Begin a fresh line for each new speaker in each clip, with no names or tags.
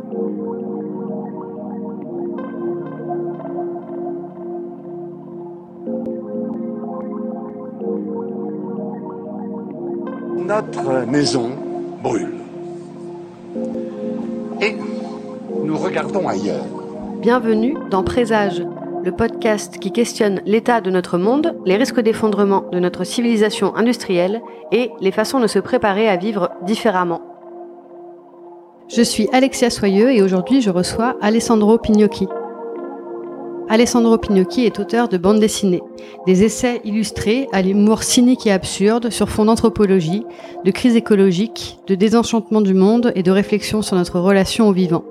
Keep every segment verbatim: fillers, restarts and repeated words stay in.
Notre maison brûle. Et nous regardons ailleurs.
Bienvenue dans Présage, le podcast qui questionne l'état de notre monde, les risques d'effondrement de notre civilisation industrielle et les façons de se préparer à vivre différemment. Je suis Alexia Soyeux et aujourd'hui je reçois Alessandro Pignocchi. Alessandro Pignocchi est auteur de bandes dessinées, des essais illustrés à l'humour cynique et absurde sur fond d'anthropologie, de crise écologique, de désenchantement du monde et de réflexion sur notre relation au vivant.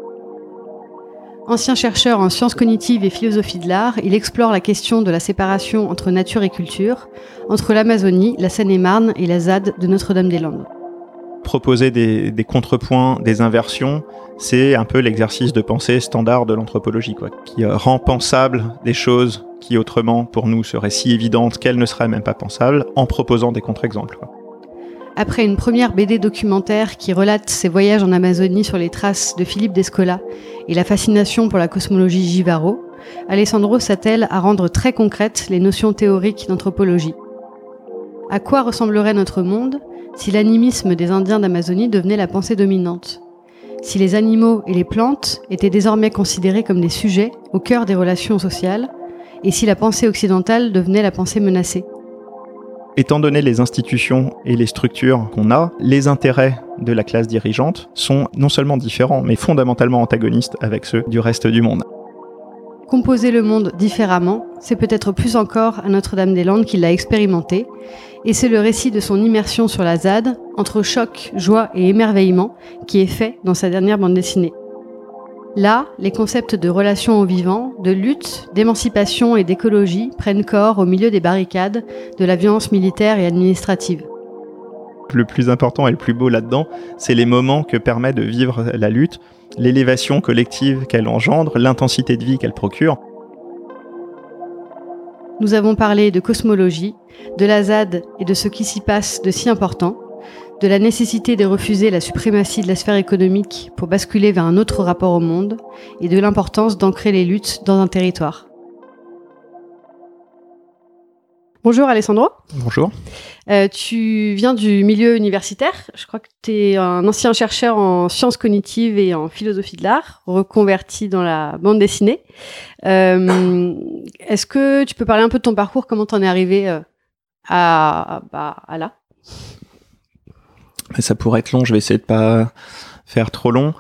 Ancien chercheur en sciences cognitives et philosophie de l'art, il explore la question de la séparation entre nature et culture, entre l'Amazonie, la Seine-et-Marne et la ZAD de Notre-Dame-des-Landes.
Proposer des, des contrepoints, des inversions, c'est un peu l'exercice de pensée standard de l'anthropologie, quoi, qui euh, rend pensables des choses qui autrement pour nous seraient si évidentes qu'elles ne seraient même pas pensables, en proposant des contre-exemples, quoi.
Après une première B D documentaire qui relate ses voyages en Amazonie sur les traces de Philippe Descola et la fascination pour la cosmologie Jivaro, Alessandro s'attelle à rendre très concrètes les notions théoriques d'anthropologie. À quoi ressemblerait notre monde si l'animisme des Indiens d'Amazonie devenait la pensée dominante ? Si les animaux et les plantes étaient désormais considérés comme des sujets au cœur des relations sociales, et si la pensée occidentale devenait la pensée menacée ?
Étant donné les institutions et les structures qu'on a, les intérêts de la classe dirigeante sont non seulement différents, mais fondamentalement antagonistes avec ceux du reste du monde.
Composer le monde différemment, c'est peut-être plus encore à Notre-Dame-des-Landes qu'il l'a expérimenté, et c'est le récit de son immersion sur la ZAD, entre choc, joie et émerveillement, qui est fait dans sa dernière bande dessinée. Là, les concepts de relation au vivant, de lutte, d'émancipation et d'écologie prennent corps au milieu des barricades, de la violence militaire et administrative.
Le plus important et le plus beau là-dedans, c'est les moments que permet de vivre la lutte, l'élévation collective qu'elle engendre, l'intensité de vie qu'elle procure.
Nous avons parlé de cosmologie, de la ZAD et de ce qui s'y passe de si important, de la nécessité de refuser la suprématie de la sphère économique pour basculer vers un autre rapport au monde, et de l'importance d'ancrer les luttes dans un territoire. Bonjour Alessandro.
Bonjour.
Euh, tu viens du milieu universitaire. Je crois que tu es un ancien chercheur en sciences cognitives et en philosophie de l'art, reconverti dans la bande dessinée. Euh, est-ce que tu peux parler un peu de ton parcours, comment t'en es arrivé euh, à, bah, à là ?
Ça pourrait être long, je vais essayer de pas faire trop long.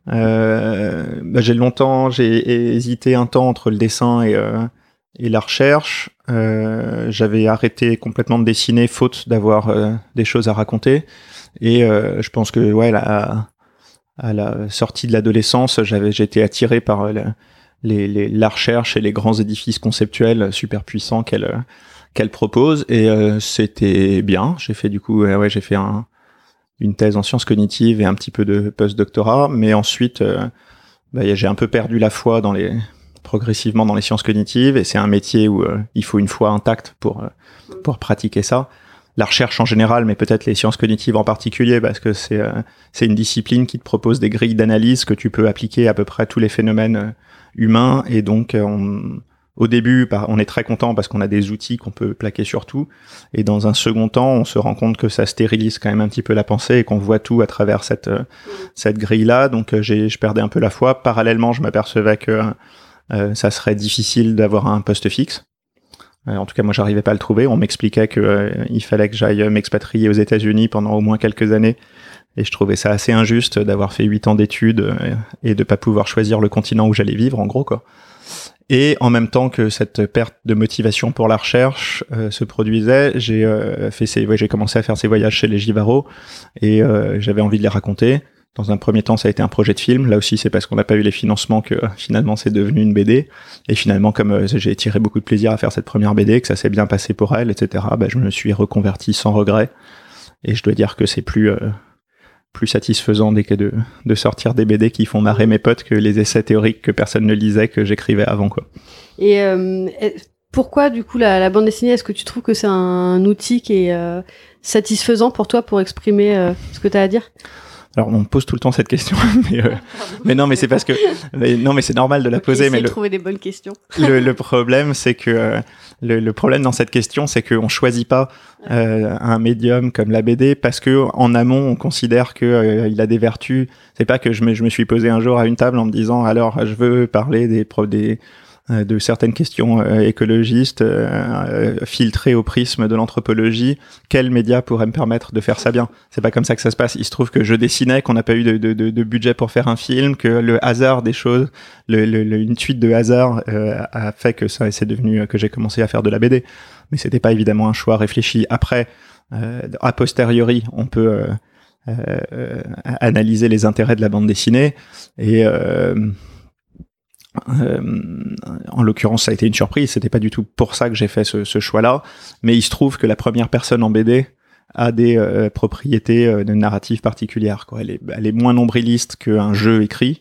Euh, bah, j'ai longtemps, j'ai hésité un temps entre le dessin et... Euh, Et la recherche, euh, j'avais arrêté complètement de dessiner faute d'avoir euh, des choses à raconter. Et euh, je pense que ouais, la, à la sortie de l'adolescence, j'avais, j'ai été attiré par la, les, les, la recherche et les grands édifices conceptuels super puissants qu'elle, qu'elle propose. Et euh, c'était bien. J'ai fait du coup, euh, ouais, j'ai fait un, une thèse en sciences cognitives et un petit peu de post-doctorat. Mais ensuite, euh, bah, j'ai un peu perdu la foi dans les progressivement dans les sciences cognitives, et c'est un métier où euh, il faut une foi intacte pour, euh, pour pratiquer ça. La recherche en général, mais peut-être les sciences cognitives en particulier, parce que c'est, euh, c'est une discipline qui te propose des grilles d'analyse que tu peux appliquer à peu près à tous les phénomènes euh, humains, et donc euh, on, au début, on est très content parce qu'on a des outils qu'on peut plaquer sur tout, et dans un second temps, on se rend compte que ça stérilise quand même un petit peu la pensée et qu'on voit tout à travers cette, euh, cette grille-là, donc euh, j'ai, je perdais un peu la foi. Parallèlement, je m'apercevais que Euh, ça serait difficile d'avoir un poste fixe. Euh, en tout cas, moi, j'arrivais pas à le trouver. On m'expliquait que euh, il fallait que j'aille m'expatrier aux États-Unis pendant au moins quelques années, et je trouvais ça assez injuste d'avoir fait huit ans d'études euh, et de pas pouvoir choisir le continent où j'allais vivre, en gros, quoi. Et en même temps que cette perte de motivation pour la recherche euh, se produisait, j'ai euh, fait ces, ouais, j'ai commencé à faire ces voyages chez les Jivaro, et euh, j'avais envie de les raconter. Dans un premier temps, ça a été un projet de film. Là aussi, c'est parce qu'on n'a pas eu les financements que finalement c'est devenu une B D. Et finalement, comme euh, j'ai tiré beaucoup de plaisir à faire cette première B D, que ça s'est bien passé pour elle, et cetera, bah, je me suis reconverti sans regret. Et je dois dire que c'est plus euh, plus satisfaisant dès que de, de sortir des B D qui font marrer mes potes que les essais théoriques que personne ne lisait, que j'écrivais avant, quoi.
Et euh, pourquoi, du coup, la, la bande dessinée, est-ce que tu trouves que c'est un outil qui est euh, satisfaisant pour toi pour exprimer euh, ce que tu as à dire ?
Alors on me pose tout le temps cette question, mais, euh, mais non, mais c'est parce que mais, non, mais c'est normal de la poser. Mais
de
le,
trouver des bonnes questions.
le, le problème, c'est que euh, le, le problème dans cette question, c'est qu'on choisit pas euh, un médium comme la B D parce que en amont, on considère que euh, il a des vertus. C'est pas que je me je me suis posé un jour à une table en me disant alors je veux parler des pro des de certaines questions euh, écologistes euh, euh, filtrées au prisme de l'anthropologie. Quel média pourrait me permettre de faire ça bien? C'est pas comme ça que ça se passe. Il se trouve que je dessinais, qu'on n'a pas eu de, de, de, de budget pour faire un film, que le hasard des choses, le, le, le, une suite de hasard euh, a fait que ça, c'est devenu que j'ai commencé à faire de la B D. Mais c'était pas évidemment un choix réfléchi. Après, euh, a posteriori, on peut euh, euh, analyser les intérêts de la bande dessinée et euh, Euh, en l'occurrence, ça a été une surprise. C'était pas du tout pour ça que j'ai fait ce, ce choix-là. Mais il se trouve que la première personne en B D a des euh, propriétés euh, de narrative particulières, quoi. Elle est, elle est moins nombriliste qu'un jeu écrit.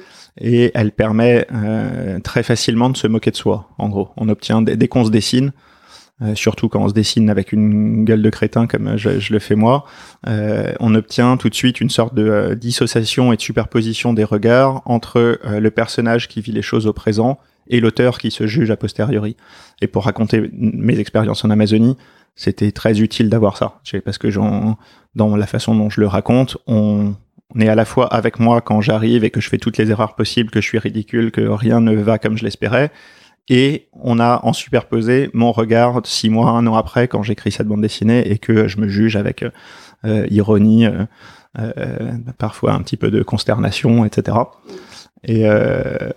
Et elle permet euh, très facilement de se moquer de soi. En gros, on obtient dès, dès qu'on se dessine. Euh, surtout quand on se dessine avec une gueule de crétin comme je, je le fais moi, euh, on obtient tout de suite une sorte de euh, dissociation et de superposition des regards entre euh, le personnage qui vit les choses au présent et l'auteur qui se juge a posteriori. Et pour raconter mes expériences en Amazonie, c'était très utile d'avoir ça, parce que j'en, dans la façon dont je le raconte, on, on est à la fois avec moi quand j'arrive et que je fais toutes les erreurs possibles, que je suis ridicule, que rien ne va comme je l'espérais. Et on a en superposé mon regard six mois, un an après, quand j'écris cette bande dessinée et que je me juge avec euh, ironie, euh, euh, parfois un petit peu de consternation, et cetera. Et, euh,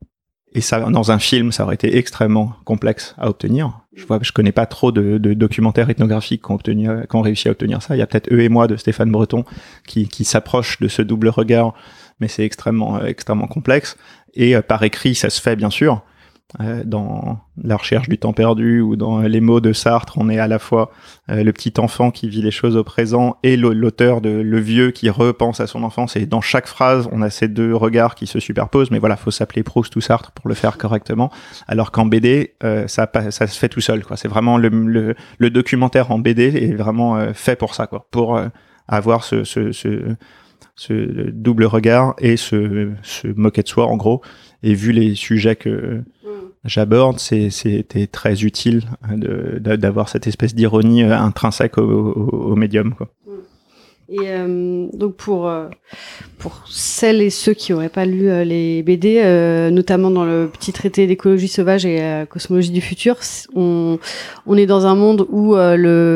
et ça, dans un film, ça aurait été extrêmement complexe à obtenir. Je vois, je connais pas trop de, de documentaires ethnographiques qui ont obtenu, qui ont réussi à obtenir ça. Il y a peut-être Eux et moi de Stéphane Breton qui, qui s'approche de ce double regard, mais c'est extrêmement, extrêmement complexe. Et euh, par écrit, ça se fait bien sûr. Euh, dans La recherche du temps perdu ou dans Les mots de Sartre, on est à la fois euh, le petit enfant qui vit les choses au présent et l'auteur de le vieux qui repense à son enfance, et dans chaque phrase on a ces deux regards qui se superposent. Mais voilà, faut s'appeler Proust ou Sartre pour le faire correctement, alors qu'en B D euh, ça, ça se fait tout seul, quoi. C'est vraiment le, le, le documentaire en B D est vraiment euh, fait pour ça, quoi, pour euh, avoir ce, ce, ce, ce double regard et se, se moquer de soi en gros. Et vu les sujets que j'aborde, c'est, c'était très utile de, de, d'avoir cette espèce d'ironie intrinsèque au, au, au médium, quoi.
Et euh, donc pour euh, pour celles et ceux qui n'auraient pas lu euh, les B D, euh, notamment dans le petit traité d'écologie sauvage et euh, cosmologie du futur, on on est dans un monde où euh,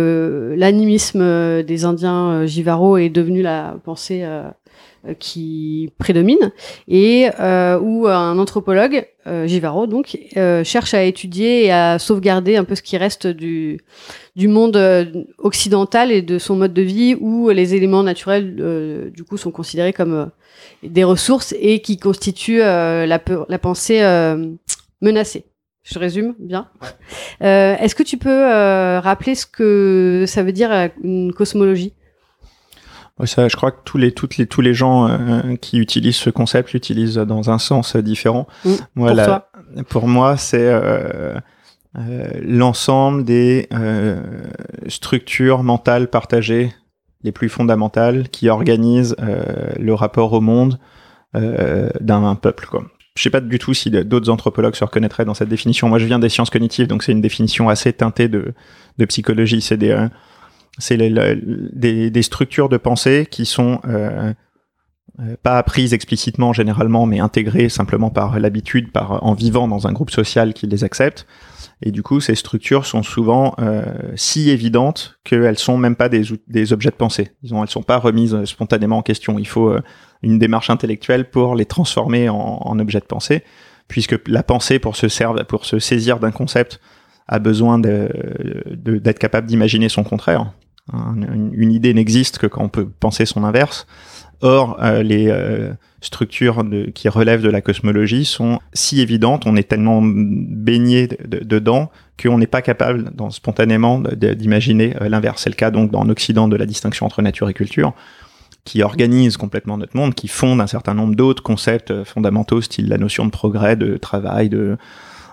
le l'animisme des Indiens euh, Jivaro est devenu la pensée euh, qui prédomine, et euh, où un anthropologue, euh, Jivaro donc, euh, cherche à étudier et à sauvegarder un peu ce qui reste du du monde euh, occidental et de son mode de vie, où les éléments naturels euh, du coup sont considérés comme euh, des ressources et qui constituent euh, la, la pensée euh, menacée. Je résume bien. Euh, est-ce que tu peux euh, rappeler ce que ça veut dire une cosmologie ?
Ouais, ça, je crois que tous les, toutes les, tous les gens euh, qui utilisent ce concept l'utilisent dans un sens différent.
Mmh,
moi,
pour
la,
toi
pour moi, c'est euh, euh, l'ensemble des euh, structures mentales partagées les plus fondamentales qui organisent euh, le rapport au monde euh, d'un peuple, quoi. Je sais pas du tout si d'autres anthropologues se reconnaîtraient dans cette définition. Moi, je viens des sciences cognitives, donc c'est une définition assez teintée de, de psychologie. C'est des euh, c'est les, les, des, des structures de pensée qui sont euh, euh, pas apprises explicitement généralement, mais intégrées simplement par l'habitude, par en vivant dans un groupe social qui les accepte. Et du coup, ces structures sont souvent euh, si évidentes qu'elles sont même pas des, des objets de pensée. Disons, elles sont pas remises spontanément en question. Il faut euh, une démarche intellectuelle pour les transformer en, en objets de pensée, puisque la pensée, pour se servir, pour se saisir d'un concept, a besoin de, de, d'être capable d'imaginer son contraire. Une, une idée n'existe que quand on peut penser son inverse. Or, euh, les euh, structures de, qui relèvent de la cosmologie sont si évidentes, on est tellement baigné de, de, dedans qu'on n'est pas capable dans, spontanément de, de, d'imaginer euh, l'inverse. C'est le cas donc en Occident de la distinction entre nature et culture, qui organise complètement notre monde, qui fonde un certain nombre d'autres concepts fondamentaux, style la notion de progrès, de travail, de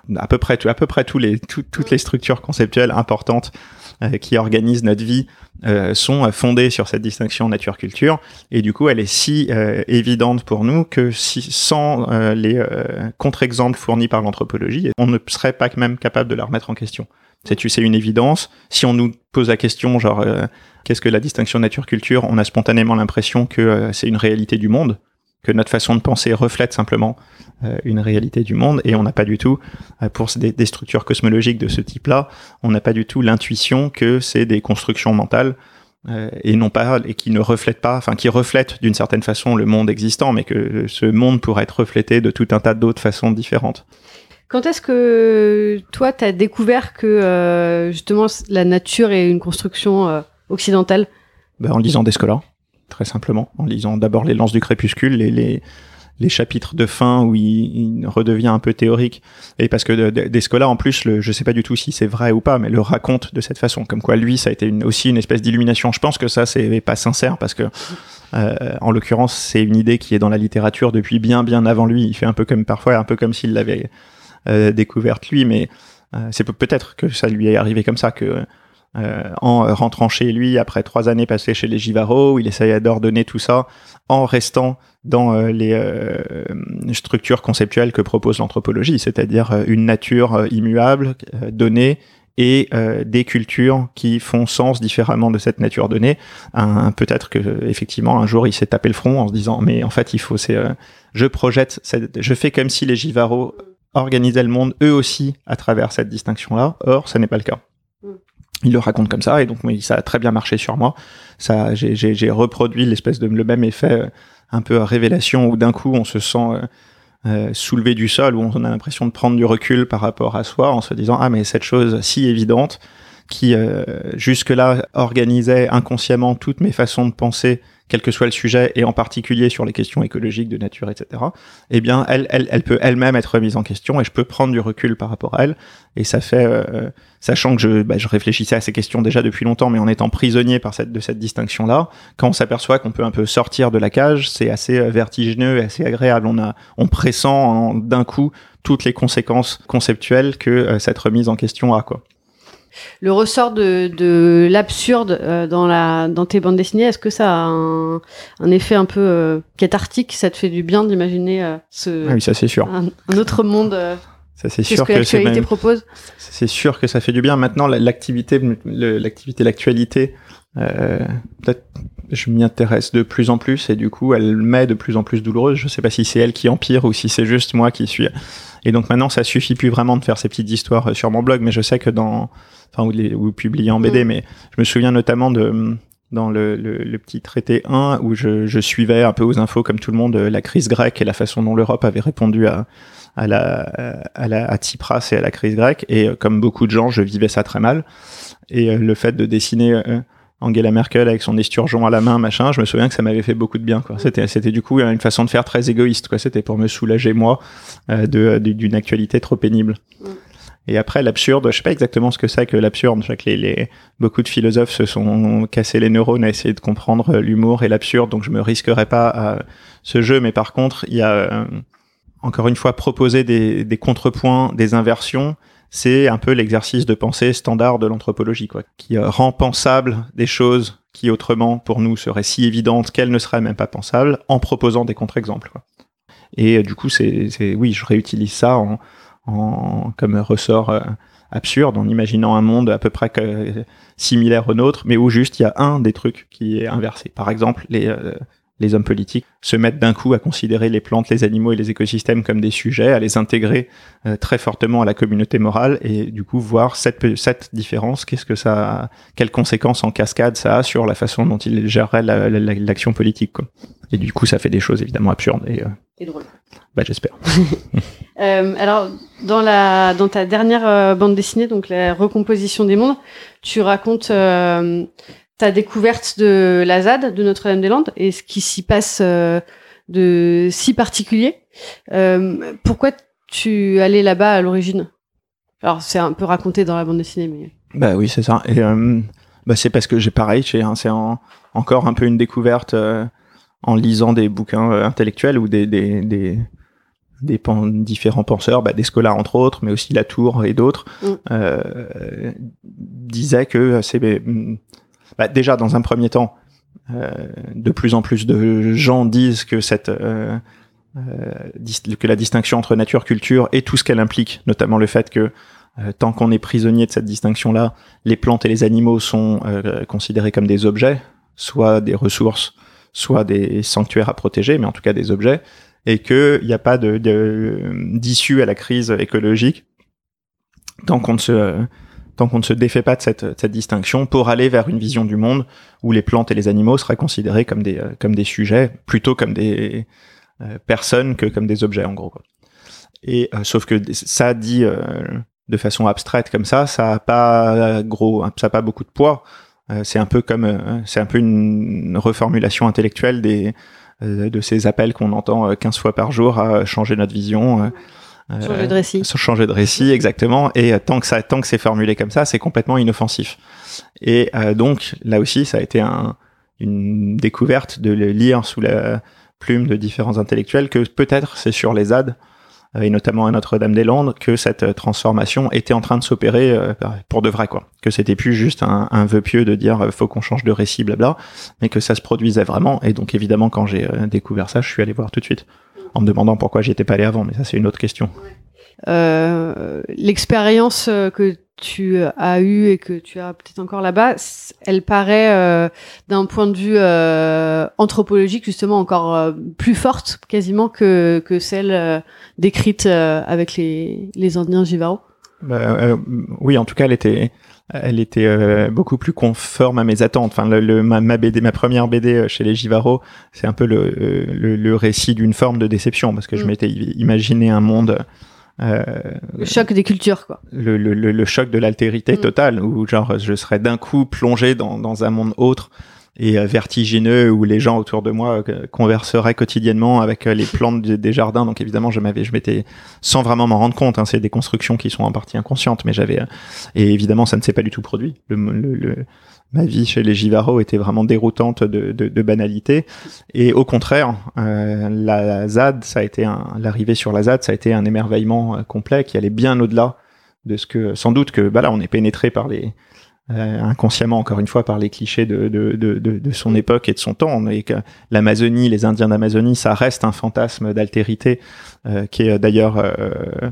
à peu près, à peu près tous les, tout, toutes les structures conceptuelles importantes euh, qui organisent notre vie euh, sont fondées sur cette distinction nature-culture. Et du coup, elle est si euh, évidente pour nous que si, sans euh, les euh, contre-exemples fournis par l'anthropologie, on ne serait pas même capable de la remettre en question. C'est, c'est une évidence. Si on nous pose la question, genre, euh, qu'est-ce que la distinction nature-culture, on a spontanément l'impression que euh, c'est une réalité du monde, que notre façon de penser reflète simplement euh, une réalité du monde, et on n'a pas du tout, euh, pour des, des structures cosmologiques de ce type-là, on n'a pas du tout l'intuition que c'est des constructions mentales, euh, et non pas, et qui ne reflètent pas, enfin qui reflètent d'une certaine façon le monde existant, mais que ce monde pourrait être reflété de tout un tas d'autres façons différentes.
Quand est-ce que toi, tu as découvert que euh, justement la nature est une construction euh, occidentale ?
Ben, en lisant Descola, très simplement. En lisant d'abord Les Lances du Crépuscule, les, les, les chapitres de fin où il, il redevient un peu théorique. Et parce que de, de, Descola, en plus, le, je sais pas du tout si c'est vrai ou pas, mais le raconte de cette façon. Comme quoi, lui, ça a été une, aussi une espèce d'illumination. Je pense que ça, c'est pas sincère parce que, euh, en l'occurrence, c'est une idée qui est dans la littérature depuis bien, bien avant lui. Il fait un peu comme parfois, un peu comme s'il l'avait Euh, découverte lui, mais euh, c'est peut- peut-être que ça lui est arrivé comme ça, que euh, en rentrant chez lui après trois années passées chez les Givaro, où il essayait d'ordonner tout ça en restant dans euh, les euh, structures conceptuelles que propose l'anthropologie, c'est-à-dire euh, une nature euh, immuable, euh, donnée, et euh, des cultures qui font sens différemment de cette nature donnée. Un, peut-être que effectivement un jour il s'est tapé le front en se disant mais en fait il faut c'est euh, je projette cette, je fais comme si les Givaro organisaient le monde eux aussi à travers cette distinction-là. Or, ça n'est pas le cas. Il le raconte comme ça, et donc oui, ça a très bien marché sur moi. Ça, j'ai, j'ai, j'ai reproduit l'espèce de le même effet, euh, un peu à révélation, où d'un coup on se sent euh, euh, soulevé du sol, où on a l'impression de prendre du recul par rapport à soi, en se disant ah mais cette chose si évidente qui euh, jusque-là organisait inconsciemment toutes mes façons de penser, quel que soit le sujet, et en particulier sur les questions écologiques, de nature, et cetera, eh bien, elle, elle, elle peut elle-même être remise en question, et je peux prendre du recul par rapport à elle. Et ça fait, euh, sachant que je, bah, je réfléchissais à ces questions déjà depuis longtemps, mais en étant prisonnier par cette, de cette distinction-là, quand on s'aperçoit qu'on peut un peu sortir de la cage, c'est assez vertigineux et assez agréable. On a, on pressent en, d'un coup toutes les conséquences conceptuelles que euh, cette remise en question a, quoi.
Le ressort de, de l'absurde euh, dans, la, dans tes bandes dessinées, est-ce que ça a un, un effet un peu euh, cathartique ? Ça te fait du bien d'imaginer euh, ce,
ah oui, ça c'est sûr.
Un, un autre monde euh,
ça c'est
sûr
sûr
que,
que
l'actualité
c'est même,
propose ?
C'est sûr que ça fait du bien. Maintenant, l'activité, le, l'activité, l'actualité, euh, peut-être je m'y intéresse de plus en plus, et du coup, elle m'est de plus en plus douloureuse. Je sais pas si c'est elle qui empire ou si c'est juste moi qui suis. Et donc maintenant, ça suffit plus vraiment de faire ces petites histoires sur mon blog, mais je sais que dans, enfin, ou, les, ou publier en B D, mmh. mais je me souviens notamment de, dans le, le, le petit traité un, où je, je suivais un peu aux infos, comme tout le monde, la crise grecque et la façon dont l'Europe avait répondu à, à la, à la, à Tsipras et à la crise grecque. Et comme beaucoup de gens, je vivais ça très mal. Et le fait de dessiner euh, Angela Merkel avec son esturgeon à la main, machin, je me souviens que ça m'avait fait beaucoup de bien, quoi. C'était, c'était du coup une façon de faire très égoïste, quoi. C'était pour me soulager, moi, euh, de, de, d'une actualité trop pénible. Mm. Et après, l'absurde, je sais pas exactement ce que c'est que l'absurde. Je sais que les, les, beaucoup de philosophes se sont cassés les neurones à essayer de comprendre l'humour et l'absurde, donc je me risquerais pas à ce jeu. Mais par contre, il y a, euh, encore une fois, proposer des, des contrepoints, des inversions. C'est un peu l'exercice de pensée standard de l'anthropologie, quoi, qui euh, rend pensable des choses qui autrement pour nous seraient si évidentes qu'elles ne seraient même pas pensables, en proposant des contre-exemples, quoi. Et euh, du coup, c'est, c'est, oui, je réutilise ça en, en comme ressort euh, absurde, en imaginant un monde à peu près que, euh, similaire au nôtre, mais où juste il y a un des trucs qui est inversé. Par exemple, les euh, les hommes politiques se mettent d'un coup à considérer les plantes, les animaux et les écosystèmes comme des sujets, à les intégrer euh, très fortement à la communauté morale, et du coup voir cette, cette différence, qu'est-ce que ça a, quelles conséquences en cascade ça a sur la façon dont ils géreraient la, la, la, l'action politique, quoi. Et du coup, ça fait des choses évidemment absurdes et, euh,
et drôles.
Bah, j'espère.
euh, alors, dans la dans ta dernière euh, bande dessinée, donc la recomposition des mondes, tu racontes euh, ta découverte de la Z A D, de Notre-Dame-des-Landes, et ce qui s'y passe euh, de si particulier. Euh, pourquoi tu allais là-bas à l'origine ? Alors, c'est un peu raconté dans la bande dessinée, mais...
Bah oui, c'est ça. Et euh, bah, c'est parce que j'ai pareil, j'ai, hein, c'est en, encore un peu une découverte euh, en lisant des bouquins euh, intellectuels ou des, des, des, des pan- différents penseurs, bah, Descola entre autres, mais aussi Latour et d'autres, mmh. euh, disaient que c'est bah, déjà dans un premier temps, euh, de plus en plus de gens disent que cette euh, euh, que la distinction entre nature-culture et tout ce qu'elle implique, notamment le fait que euh, tant qu'on est prisonnier de cette distinction-là, les plantes et les animaux sont euh, considérés comme des objets, soit des ressources, soit des sanctuaires à protéger, mais en tout cas des objets, et qu'il n'y a pas de, de, d'issue à la crise écologique tant qu'on ne se, tant qu'on ne se défait pas de cette, de cette distinction pour aller vers une vision du monde où les plantes et les animaux seraient considérés comme des, comme des sujets, plutôt comme des euh, personnes que comme des objets, en gros, quoi. Et euh, sauf que ça dit euh, de façon abstraite comme ça, ça a pas gros, ça a pas beaucoup de poids. Euh, c'est un peu comme, euh, c'est un peu une reformulation intellectuelle des de ces appels qu'on entend quinze fois par jour à changer notre vision,
euh, changer de récit,
changer de récit exactement. Et tant que ça, tant que c'est formulé comme ça, c'est complètement inoffensif. Et euh, donc là aussi, ça a été un, une découverte de le lire sous la plume de différents intellectuels que peut-être c'est sur les Z A D et notamment à Notre-Dame-des-Landes que cette transformation était en train de s'opérer euh, pour de vrai, quoi. Que c'était plus juste un, un vœu pieux de dire euh, faut qu'on change de récit, blabla, mais que ça se produisait vraiment. Et donc évidemment, quand j'ai euh, découvert ça, je suis allé voir tout de suite en me demandant pourquoi j'y étais pas allé avant, mais ça c'est une autre question.
Euh, l'expérience que tu as eue et que tu as peut-être encore là-bas, elle paraît euh, d'un point de vue euh, anthropologique justement encore euh, plus forte quasiment que que celle euh, décrite euh, avec les les Indiens Jivaro.
Bah, euh, oui, en tout cas, elle était elle était euh, beaucoup plus conforme à mes attentes. Enfin, le, le ma, ma B D, ma première B D chez les Jivaro, c'est un peu le le, le récit d'une forme de déception parce que mmh. je m'étais imaginé un monde. Euh,
le choc des cultures, quoi.
Le, le, le, le choc de l'altérité mmh. totale, où genre je serais d'un coup plongé dans, dans un monde autre et euh, vertigineux, où les gens autour de moi euh, converseraient quotidiennement avec euh, les plantes de, des jardins. Donc évidemment, je m'avais, je m'étais, sans vraiment m'en rendre compte, hein, c'est des constructions qui sont en partie inconscientes, mais j'avais, euh, et évidemment, ça ne s'est pas du tout produit. Le, le, le, ma vie chez les Jivaro était vraiment déroutante de, de, de banalité. Et au contraire, euh, la Z A D, ça a été un, l'arrivée sur la Z A D, ça a été un émerveillement euh, complet qui allait bien au-delà de ce que, sans doute que, bah là, on est pénétré par les, euh, inconsciemment, encore une fois, par les clichés de, de, de, de, de son époque et de son temps. Et que l'Amazonie, les Indiens d'Amazonie, ça reste un fantasme d'altérité, euh, qui est d'ailleurs, euh,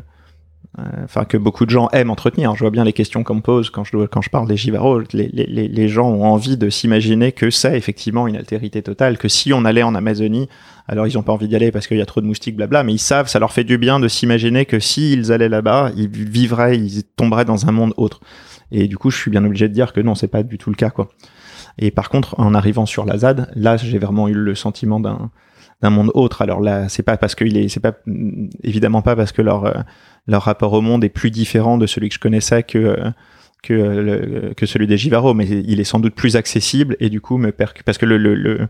enfin, que beaucoup de gens aiment entretenir. Je vois bien les questions qu'on me pose quand je, dois, quand je parle des Jivaro. Les, les, les gens ont envie de s'imaginer que c'est effectivement une altérité totale, que si on allait en Amazonie, alors ils ont pas envie d'y aller parce qu'il y a trop de moustiques, blabla, mais ils savent, ça leur fait du bien de s'imaginer que s'ils allaient là-bas, ils vivraient, ils tomberaient dans un monde autre. Et du coup, je suis bien obligé de dire que non, c'est pas du tout le cas, quoi. Et par contre, en arrivant sur la Z A D, là, j'ai vraiment eu le sentiment d'un d'un monde autre. Alors là, c'est pas parce qu'il est, c'est pas évidemment pas parce que leur euh, leur rapport au monde est plus différent de celui que je connaissais que euh, que le, que celui des Jivaro, mais il est sans doute plus accessible et du coup me percute parce que le le le,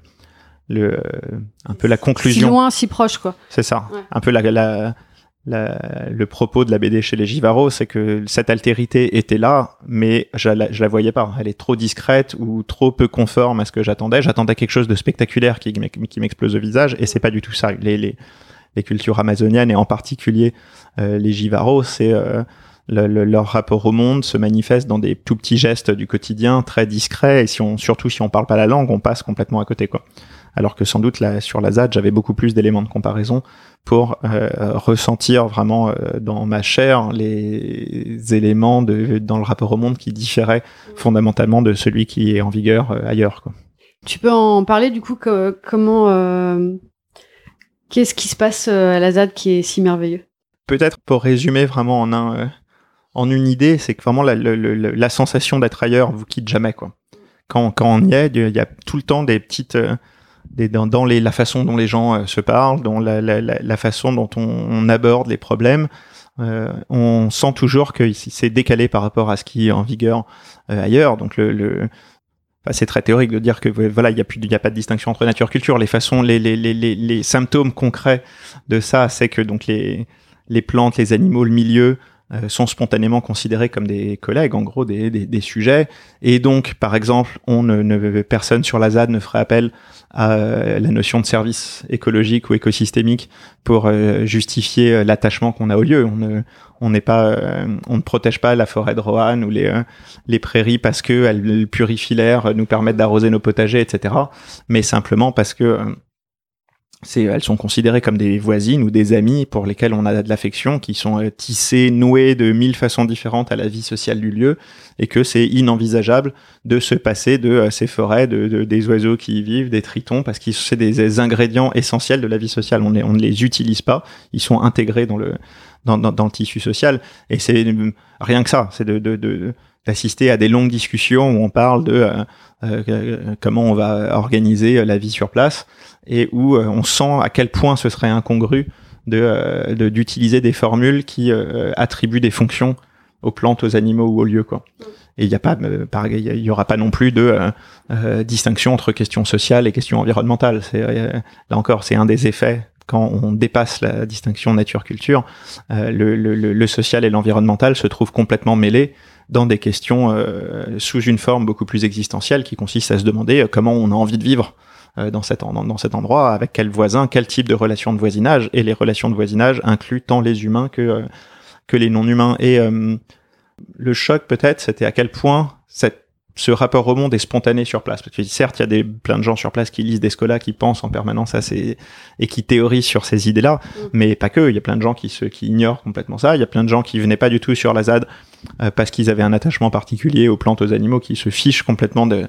le euh, un peu la conclusion.
Si loin, si proche, quoi.
C'est ça.
Ouais.
Un peu la la La, le propos de la B D chez les Jivaro, c'est que cette altérité était là, mais je la, je la voyais pas. Elle est trop discrète ou trop peu conforme à ce que j'attendais. J'attendais quelque chose de spectaculaire qui, qui m'explose au visage, et c'est pas du tout ça. Les, les, les cultures amazoniennes, et en particulier euh, les Jivaro, c'est euh, le, le, leur rapport au monde se manifeste dans des tout petits gestes du quotidien, très discrets, et si on, surtout si on parle pas la langue, on passe complètement à côté, quoi. Alors que sans doute là, sur la Z A D, j'avais beaucoup plus d'éléments de comparaison pour euh, ressentir vraiment euh, dans ma chair les éléments de, dans le rapport au monde qui différaient fondamentalement de celui qui est en vigueur euh, ailleurs, quoi.
Tu peux en parler du coup, que, comment, euh, qu'est-ce qui se passe à la Z A D qui est si merveilleux ?
Peut-être pour résumer vraiment en, un, euh, en une idée, c'est que vraiment la, la, la, la sensation d'être ailleurs vous quitte jamais, quoi. Quand, quand on y est, il y a tout le temps des petites... Euh, Des, dans, dans les, la façon dont les gens euh, se parlent, dans la, la, la, la façon dont on, on aborde les problèmes, euh, on sent toujours que c'est décalé par rapport à ce qui est en vigueur euh, ailleurs. Donc le, le enfin, c'est très théorique de dire que voilà, il y a plus, il y a pas de distinction entre nature et culture. Les façons, les, les, les, les, les symptômes concrets de ça, c'est que donc les, les plantes, les animaux, le milieu euh, sont spontanément considérés comme des collègues, en gros des, des, des sujets. Et donc, par exemple, on ne, ne, personne sur la Z A D ne ferait appel à euh, la notion de service écologique ou écosystémique pour euh, justifier euh, l'attachement qu'on a au lieu. On ne, on n'est pas, euh, on ne protège pas la forêt de Roanne ou les, euh, les prairies parce que elles purifient l'air, nous permettent d'arroser nos potagers, et cetera. Mais simplement parce que euh, C'est, elles sont considérées comme des voisines ou des amies pour lesquelles on a de l'affection, qui sont euh, tissées, nouées de mille façons différentes à la vie sociale du lieu, et que c'est inenvisageable de se passer de euh, ces forêts, de, de, des oiseaux qui y vivent, des tritons, parce qu'ils sont des, des ingrédients essentiels de la vie sociale. On, les, on ne les utilise pas, ils sont intégrés dans le, dans, dans, dans le tissu social, et c'est euh, rien que ça, c'est de, de, de, d'assister à des longues discussions où on parle de euh, euh, comment on va organiser la vie sur place, et où euh, on sent à quel point ce serait incongru de, euh, de d'utiliser des formules qui euh, attribuent des fonctions aux plantes, aux animaux ou aux lieux, quoi. Et il y a pas, euh, pareil, il y aura pas non plus de euh, euh, distinction entre questions sociales et questions environnementales. C'est euh, là encore, c'est un des effets quand on dépasse la distinction nature-culture. Euh, le, le, le social et l'environnemental se trouvent complètement mêlés dans des questions euh, sous une forme beaucoup plus existentielle qui consiste à se demander euh, comment on a envie de vivre euh, dans, cet en, dans cet endroit, avec quel voisin, quel type de relations de voisinage, et les relations de voisinage incluent tant les humains que, euh, que les non-humains. Et euh, le choc peut-être, c'était à quel point cette ce rapport au monde est spontané sur place. Parce que certes, il y a des, plein de gens sur place qui lisent des scolas, qui pensent en permanence à ces, et qui théorisent sur ces idées-là, mmh. mais pas que. Il y a plein de gens qui, se, qui ignorent complètement ça. Il y a plein de gens qui venaient pas du tout sur la Z A D euh, parce qu'ils avaient un attachement particulier aux plantes, aux animaux, qui se fichent complètement de,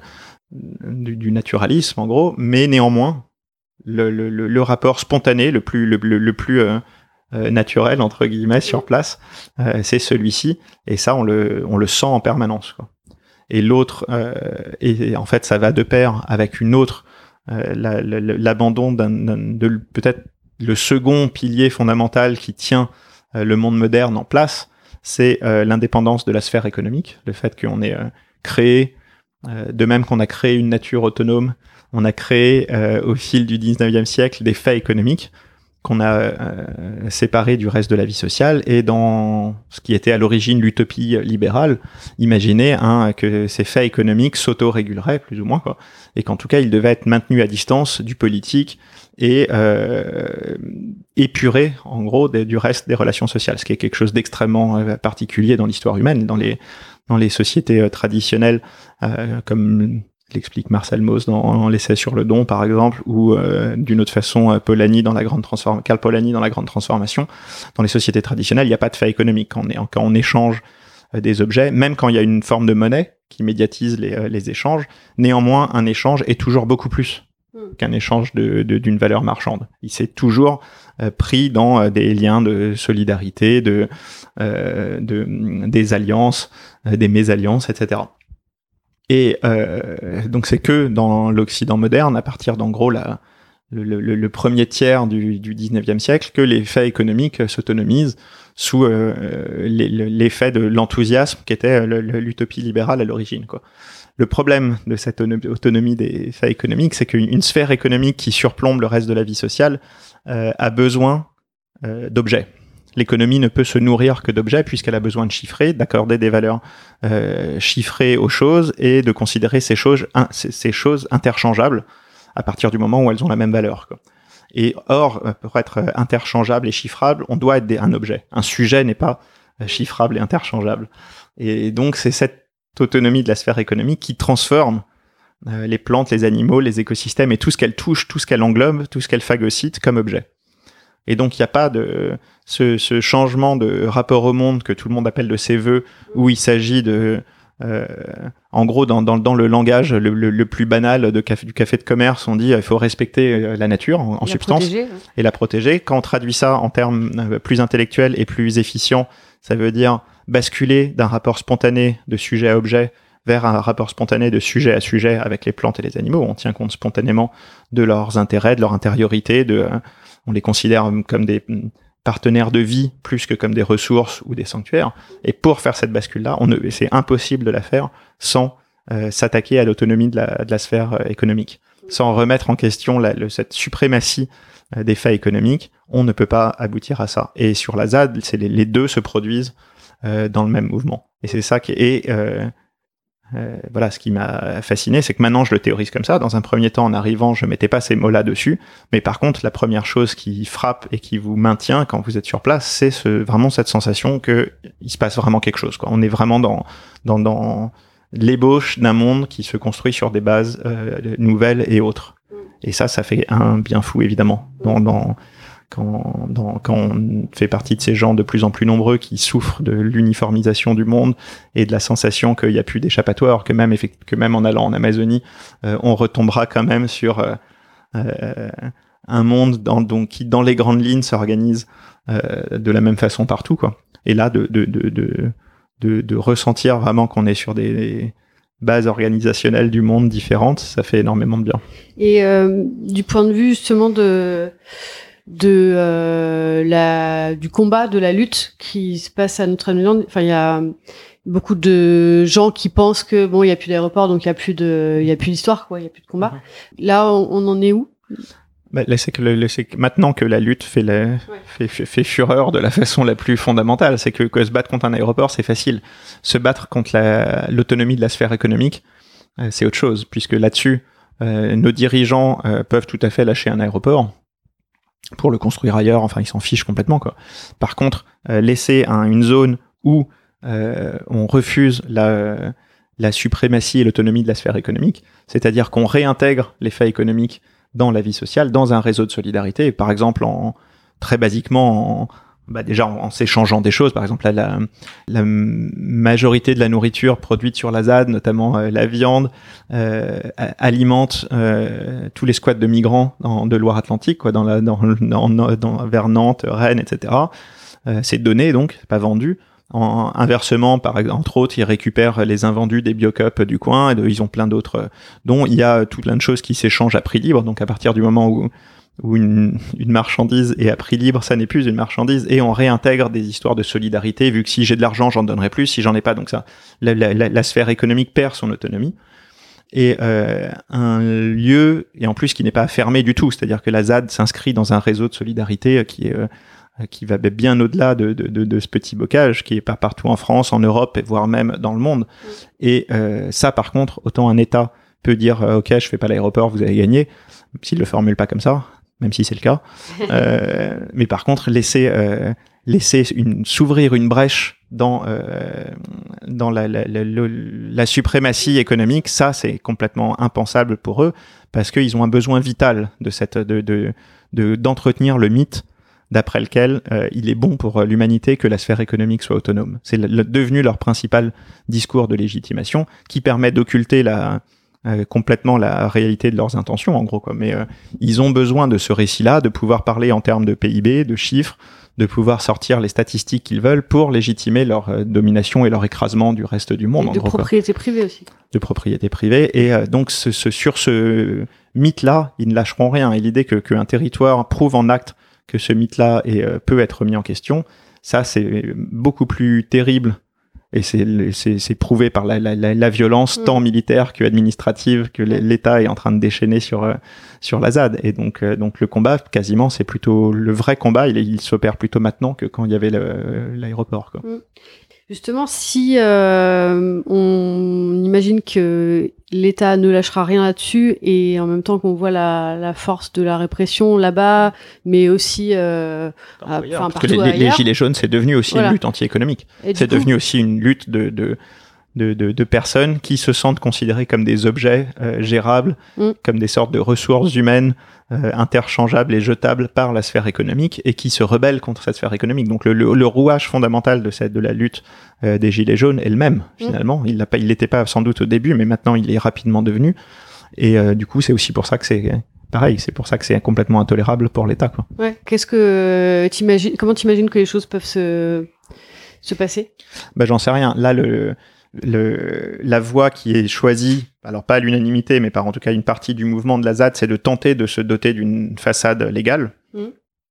du, du naturalisme, en gros. Mais néanmoins, le, le, le, le rapport spontané, le plus, le, le, le plus euh, euh, naturel, entre guillemets, sur place, euh, c'est celui-ci. Et ça, on le, on le sent en permanence, quoi. Et l'autre, euh, et, et en fait, ça va de pair avec une autre, euh, la, la, l'abandon d'un, d'un, de peut-être le second pilier fondamental qui tient euh, le monde moderne en place, c'est euh, l'indépendance de la sphère économique, le fait qu'on ait euh, créé, euh, de même qu'on a créé une nature autonome, on a créé euh, au fil du dix-neuvième siècle des faits économiques qu'on a euh, séparé du reste de la vie sociale, et dans ce qui était à l'origine l'utopie libérale, imaginer hein, que ces faits économiques s'auto-réguleraient plus ou moins, quoi, et qu'en tout cas ils devaient être maintenus à distance du politique et euh, épurés en gros des, du reste des relations sociales, ce qui est quelque chose d'extrêmement euh, particulier dans l'histoire humaine, dans les dans les sociétés euh, traditionnelles euh, comme l'explique Marcel Mauss dans l'essai sur le don, par exemple, ou euh, d'une autre façon, euh, Polanyi dans la grande transformation, Karl Polanyi dans la grande transformation. Dans les sociétés traditionnelles, il n'y a pas de fait économique. Quand on, est, quand on échange euh, des objets, même quand il y a une forme de monnaie qui médiatise les, euh, les échanges, néanmoins, un échange est toujours beaucoup plus qu'un échange de, de, d'une valeur marchande. Il s'est toujours euh, pris dans euh, des liens de solidarité, de, euh, de, des alliances, euh, des mésalliances, et cetera. Et euh, donc c'est que dans l'Occident moderne, à partir d'en gros la, le, le, le premier tiers du, du dix-neuvième siècle, que les faits économiques s'autonomisent sous euh, les, l'effet de l'enthousiasme qui était l'utopie libérale à l'origine, quoi. Le problème de cette autonomie des faits économiques, c'est qu'une sphère économique qui surplombe le reste de la vie sociale euh, a besoin euh, d'objets. L'économie ne peut se nourrir que d'objets puisqu'elle a besoin de chiffrer, d'accorder des valeurs euh, chiffrées aux choses et de considérer ces choses, in, ces, ces choses interchangeables à partir du moment où elles ont la même valeur, quoi. Et or, pour être interchangeable et chiffrable, on doit être des, un objet. Un sujet n'est pas chiffrable et interchangeable. Et donc, c'est cette autonomie de la sphère économique qui transforme euh, les plantes, les animaux, les écosystèmes et tout ce qu'elle touche, tout ce qu'elle englobe, tout ce qu'elle phagocyte comme objet. Et donc, il n'y a pas de ce, ce changement de rapport au monde que tout le monde appelle de ses voeux, où il s'agit de, euh, en gros, dans, dans, dans le langage le, le, le plus banal de café, du café de commerce, on dit il faut respecter la nature en, en substance protéger, hein. Et la protéger. Quand on traduit ça en termes plus intellectuels et plus efficients, ça veut dire basculer d'un rapport spontané de sujet à objet vers un rapport spontané de sujet à sujet avec les plantes et les animaux. On tient compte spontanément de leurs intérêts, de leur intériorité, de... on les considère comme des partenaires de vie plus que comme des ressources ou des sanctuaires. Et pour faire cette bascule-là, on ne, c'est impossible de la faire sans euh, s'attaquer à l'autonomie de la, de la sphère euh, économique. Sans remettre en question la, le, cette suprématie euh, des faits économiques, on ne peut pas aboutir à ça. Et sur la Z A D, c'est les, les deux se produisent euh, dans le même mouvement. Et c'est ça qui est... Euh, euh, voilà, ce qui m'a fasciné, c'est que maintenant je le théorise comme ça. Dans un premier temps, en arrivant, je mettais pas ces mots-là dessus. Mais par contre, la première chose qui frappe et qui vous maintient quand vous êtes sur place, c'est ce, vraiment cette sensation que il se passe vraiment quelque chose, quoi. On est vraiment dans, dans, dans l'ébauche d'un monde qui se construit sur des bases euh, nouvelles et autres. Et ça, ça fait un bien fou, évidemment, dans, dans, quand, dans, quand on fait partie de ces gens de plus en plus nombreux qui souffrent de l'uniformisation du monde et de la sensation qu'il n'y a plus d'échappatoire, que même, que même en allant en Amazonie, euh, on retombera quand même sur euh, euh, un monde dans, donc, qui, dans les grandes lignes, s'organise euh, de la même façon partout, quoi. Et là, de, de, de, de, de, de ressentir vraiment qu'on est sur des... des bases organisationnelles du monde différentes, ça fait énormément de bien.
Et euh, du point de vue justement de de euh, la du combat, de la lutte qui se passe à Notre-Dame-des-Landes, enfin il y a beaucoup de gens qui pensent que bon il y a plus d'aéroport donc il y a plus de il y a plus d'histoire, quoi, il y a plus de combat. Mmh. Là on, on en est où?
Bah, là, c'est que, le, c'est que maintenant que la lutte fait, la, ouais. fait, fait, fait fureur de la façon la plus fondamentale, c'est que, que se battre contre un aéroport, c'est facile. Se battre contre la, l'autonomie de la sphère économique, euh, c'est autre chose, puisque là-dessus, euh, nos dirigeants euh, peuvent tout à fait lâcher un aéroport pour le construire ailleurs, enfin, ils s'en fichent complètement, quoi. Par contre, euh, laisser un, une zone où euh, on refuse la, la suprématie et l'autonomie de la sphère économique, c'est-à-dire qu'on réintègre les faits économiques dans la vie sociale, dans un réseau de solidarité, par exemple en très basiquement en, bah déjà en, en s'échangeant des choses. Par exemple, là, la, la majorité de la nourriture produite sur la Z A D, notamment euh, la viande, euh, alimente euh, tous les squats de migrants dans, de Loire-Atlantique, quoi, dans la, dans, dans, dans, vers Nantes, Rennes, et cetera. Euh, c'est donné donc, c'est pas vendu. En, inversement, par exemple, entre autres, ils récupèrent les invendus des biocups du coin, et de, ils ont plein d'autres, dont il y a tout plein de choses qui s'échangent à prix libre. Donc à partir du moment où, où une, une marchandise est à prix libre, ça n'est plus une marchandise, et on réintègre des histoires de solidarité, vu que si j'ai de l'argent, j'en donnerai plus, si j'en ai pas, donc ça, la, la, la, la sphère économique perd son autonomie. Et euh, un lieu, et en plus qui n'est pas fermé du tout, c'est-à-dire que la Z A D s'inscrit dans un réseau de solidarité qui est... Euh, qui va bien au-delà de, de, de, de ce petit bocage, qui est pas partout en France, en Europe, et voire même dans le monde. Mmh. Et euh, ça, par contre, autant un État peut dire euh, « Ok, je fais pas l'aéroport, vous avez gagné », s'il le formule pas comme ça, même si c'est le cas. euh, mais par contre, laisser, euh, laisser une, s'ouvrir une brèche dans, euh, dans la, la, la, la, la suprématie économique, ça, c'est complètement impensable pour eux, parce qu'ils ont un besoin vital de cette, de, de, de, d'entretenir le mythe d'après lequel euh, il est bon pour l'humanité que la sphère économique soit autonome. C'est le, le, devenu leur principal discours de légitimation, qui permet d'occulter la, euh, complètement la réalité de leurs intentions, en gros, quoi. Mais euh, ils ont besoin de ce récit-là, de pouvoir parler en termes de P I B, de chiffres, de pouvoir sortir les statistiques qu'ils veulent pour légitimer leur euh, domination et leur écrasement du reste du monde.
Et
en
de
gros,
propriété
quoi.
privée aussi.
De propriété privée. Et euh, donc, ce, ce, sur ce mythe-là, ils ne lâcheront rien. Et l'idée que, qu'un territoire prouve en acte que ce mythe-là est, euh, peut être mis en question, ça, c'est beaucoup plus terrible. Et c'est, c'est, c'est prouvé par la, la, la, la violence, mmh. tant militaire que administrative, que l'État est en train de déchaîner sur, euh, sur la Z A D. Et donc, euh, donc le combat, quasiment, c'est plutôt le vrai combat, il, il s'opère plutôt maintenant que quand il y avait le, l'aéroport, quoi. Mmh.
Justement, si euh, on imagine que l'État ne lâchera rien là-dessus, et en même temps qu'on voit la, la force de la répression là-bas, mais aussi euh, à,
parce partout que les, les gilets jaunes, c'est devenu aussi voilà. une lutte anti-économique. Et c'est devenu coup... aussi une lutte de, de, de, de, de personnes qui se sentent considérées comme des objets euh, gérables, mm. comme des sortes de ressources humaines euh, interchangeables et jetables par la sphère économique, et qui se rebellent contre cette sphère économique. Donc le, le, le rouage fondamental de, cette, de la lutte euh, des gilets jaunes est le même, finalement. Mm. Il l'a pas, il l'était pas sans doute au début, mais maintenant il est rapidement devenu. Et euh, du coup, c'est aussi pour ça que c'est pareil, c'est pour ça que c'est complètement intolérable pour l'État, quoi.
Ouais. Qu'est-ce que t'imagines, comment t'imagines que les choses peuvent se, se passer?
Ben, j'en sais rien. Là, le, Le, la voie qui est choisie, alors pas à l'unanimité, mais par en tout cas une partie du mouvement de la Z A D, c'est de tenter de se doter d'une façade légale, mmh.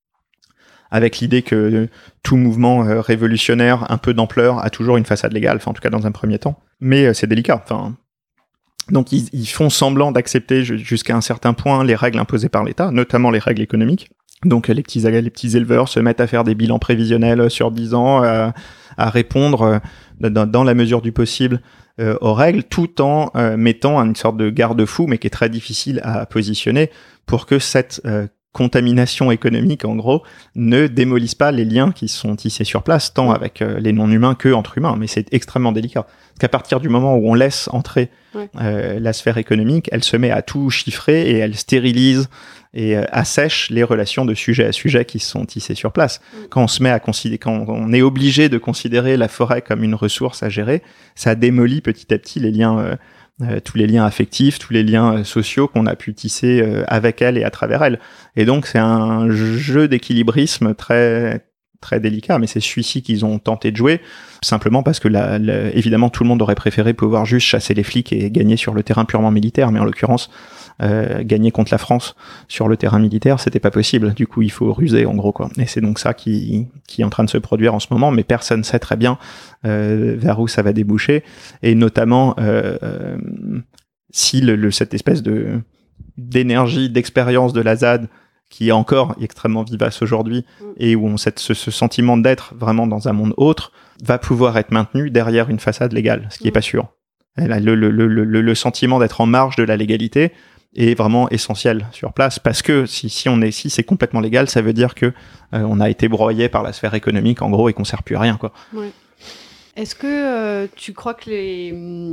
avec l'idée que tout mouvement euh, révolutionnaire un peu d'ampleur a toujours une façade légale, enfin en tout cas dans un premier temps. Mais euh, c'est délicat. Enfin, donc ils, ils font semblant d'accepter jusqu'à un certain point les règles imposées par l'État, notamment les règles économiques. Donc les petits, les petits éleveurs se mettent à faire des bilans prévisionnels sur dix ans, à, à répondre euh, dans, dans la mesure du possible euh, aux règles, tout en euh, mettant une sorte de garde-fou, mais qui est très difficile à positionner pour que cette euh, contamination économique, en gros, ne démolisse pas les liens qui sont tissés sur place, tant avec euh, les non-humains que entre humains. Mais c'est extrêmement délicat. Parce qu'à partir du moment où on laisse entrer ouais. euh, la sphère économique, elle se met à tout chiffrer et elle stérilise et euh, assèche les relations de sujet à sujet qui sont tissées sur place. Mm. Quand on se met à considérer, quand on est obligé de considérer la forêt comme une ressource à gérer, ça démolit petit à petit les liens euh, Euh, tous les liens affectifs, tous les liens euh, sociaux qu'on a pu tisser euh, avec elle et à travers elle. Et donc, c'est un jeu d'équilibrisme très très délicat, mais c'est celui-ci qu'ils ont tenté de jouer, simplement parce que, la, la, évidemment, tout le monde aurait préféré pouvoir juste chasser les flics et gagner sur le terrain purement militaire, mais en l'occurrence, euh, gagner contre la France sur le terrain militaire, c'était pas possible. Du coup, il faut ruser, en gros, quoi. Et c'est donc ça qui, qui est en train de se produire en ce moment, mais personne sait très bien euh, vers où ça va déboucher, et notamment euh, euh, si le, le, cette espèce de d'énergie, d'expérience de la Z A D qui est encore extrêmement vivace aujourd'hui mmh. et où on cette, ce, ce sentiment d'être vraiment dans un monde autre va pouvoir être maintenu derrière une façade légale, ce qui n'est mmh. pas sûr. Elle a le, le, le, le, le sentiment d'être en marge de la légalité est vraiment essentiel sur place, parce que si, si on est si c'est complètement légal, ça veut dire que euh, on a été broyé par la sphère économique en gros et qu'on sert plus à rien, quoi.
Ouais. Est-ce que euh, tu crois que les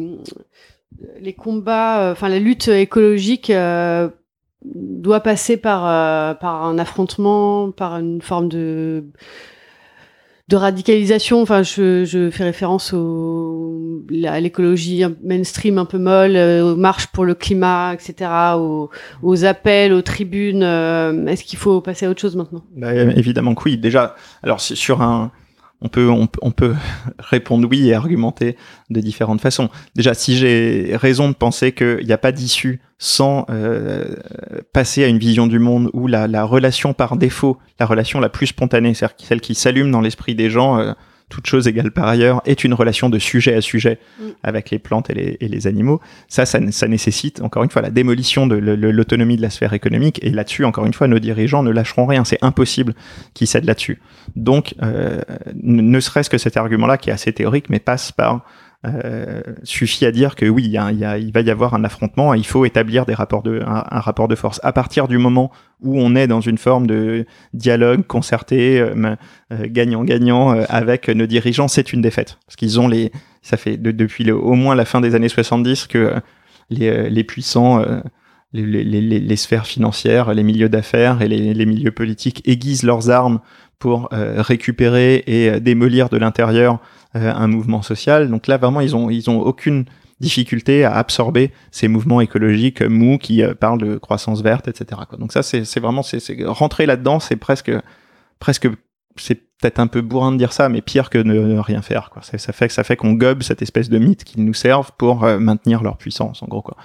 les combats, enfin euh, la lutte écologique euh, doit passer par euh, par un affrontement, par une forme de de radicalisation? Enfin, je, je fais référence au, à l'écologie mainstream un peu molle, euh, aux marches pour le climat, et cetera, aux, aux appels, aux tribunes. Euh, est-ce qu'il faut passer à autre chose maintenant?
Bah, évidemment que oui. Déjà, alors sur un, on peut, on, on peut répondre oui et argumenter de différentes façons. Déjà, si j'ai raison de penser qu'il n'y a pas d'issue sans euh, passer à une vision du monde où la, la relation par défaut, la relation la plus spontanée, c'est-à-dire celle qui s'allume dans l'esprit des gens, euh, toute chose égale par ailleurs, est une relation de sujet à sujet mmh. avec les plantes et les, et les animaux. Ça, ça, ça nécessite, encore une fois, la démolition de le, le, l'autonomie de la sphère économique. Et là-dessus, encore une fois, nos dirigeants ne lâcheront rien. C'est impossible qu'ils cèdent là-dessus. Donc, euh, ne serait-ce que cet argument-là, qui est assez théorique, mais passe par... Euh, suffit à dire que oui, il, y a, il, y a, il va y avoir un affrontement et il faut établir des rapports de, un, un rapport de force. À partir du moment où on est dans une forme de dialogue concerté, euh, euh, gagnant-gagnant euh, avec nos dirigeants, c'est une défaite. Parce qu'ils ont les... Ça fait de, depuis le, au moins la fin des années soixante-dix que euh, les, les puissants... Euh, Les, les, les, les sphères financières, les milieux d'affaires et les, les milieux politiques aiguisent leurs armes pour euh, récupérer et euh, démolir de l'intérieur euh, un mouvement social. Donc là, vraiment, ils ont, ils ont aucune difficulté à absorber ces mouvements écologiques mous qui euh, parlent de croissance verte, et cetera, quoi. Donc ça, c'est, c'est vraiment, c'est, c'est rentrer là-dedans, c'est presque, presque, c'est peut-être un peu bourrin de dire ça, mais pire que ne, ne rien faire, quoi. Ça, ça fait, ça fait qu'on gobe cette espèce de mythe qu'ils nous servent pour euh, maintenir leur puissance, en gros, quoi.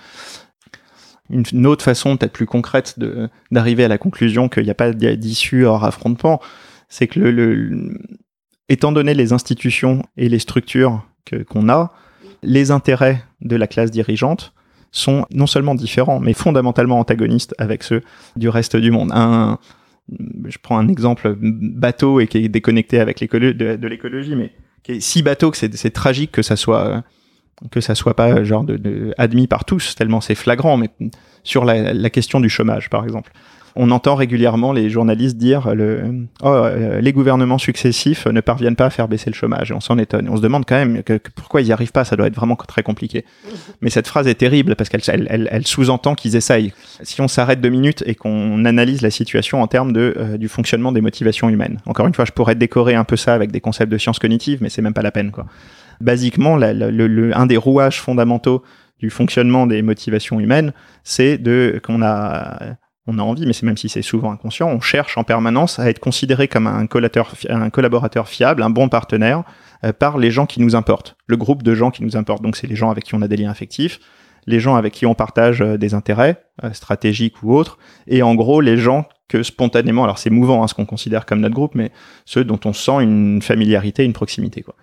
Une autre façon, peut-être plus concrète, de, d'arriver à la conclusion qu'il n'y a pas d'issue hors affrontement, c'est que, le, le, étant donné les institutions et les structures que, qu'on a, les intérêts de la classe dirigeante sont non seulement différents, mais fondamentalement antagonistes avec ceux du reste du monde. Un, je prends un exemple bateau et qui est déconnecté avec l'écolo- de, de l'écologie, mais qui est si bateau que c'est, c'est tragique que ça soit... que ça soit pas genre de, de admis par tous tellement c'est flagrant, mais sur la, la question du chômage par exemple, on entend régulièrement les journalistes dire le oh, euh, les gouvernements successifs ne parviennent pas à faire baisser le chômage, et on s'en étonne, et on se demande quand même que, que pourquoi ils y arrivent pas, ça doit être vraiment très compliqué. Mais cette phrase est terrible parce qu'elle elle, elle, elle sous-entend qu'ils essayent. Si on s'arrête deux minutes et qu'on analyse la situation en termes de euh, du fonctionnement des motivations humaines, encore une fois, je pourrais décorer un peu ça avec des concepts de sciences cognitives, mais c'est même pas la peine, quoi. Basiquement, la, la, le, le, un des rouages fondamentaux du fonctionnement des motivations humaines, c'est de qu'on a, on a envie, mais c'est même si c'est souvent inconscient, on cherche en permanence à être considéré comme un collaborateur, un collaborateur fiable, un bon partenaire euh, par les gens qui nous importent, le groupe de gens qui nous importent. Donc c'est les gens avec qui on a des liens affectifs, les gens avec qui on partage euh, des intérêts euh, stratégiques ou autres, et en gros les gens que spontanément, alors c'est mouvant hein, ce qu'on considère comme notre groupe, mais ceux dont on sent une familiarité, une proximité, quoi.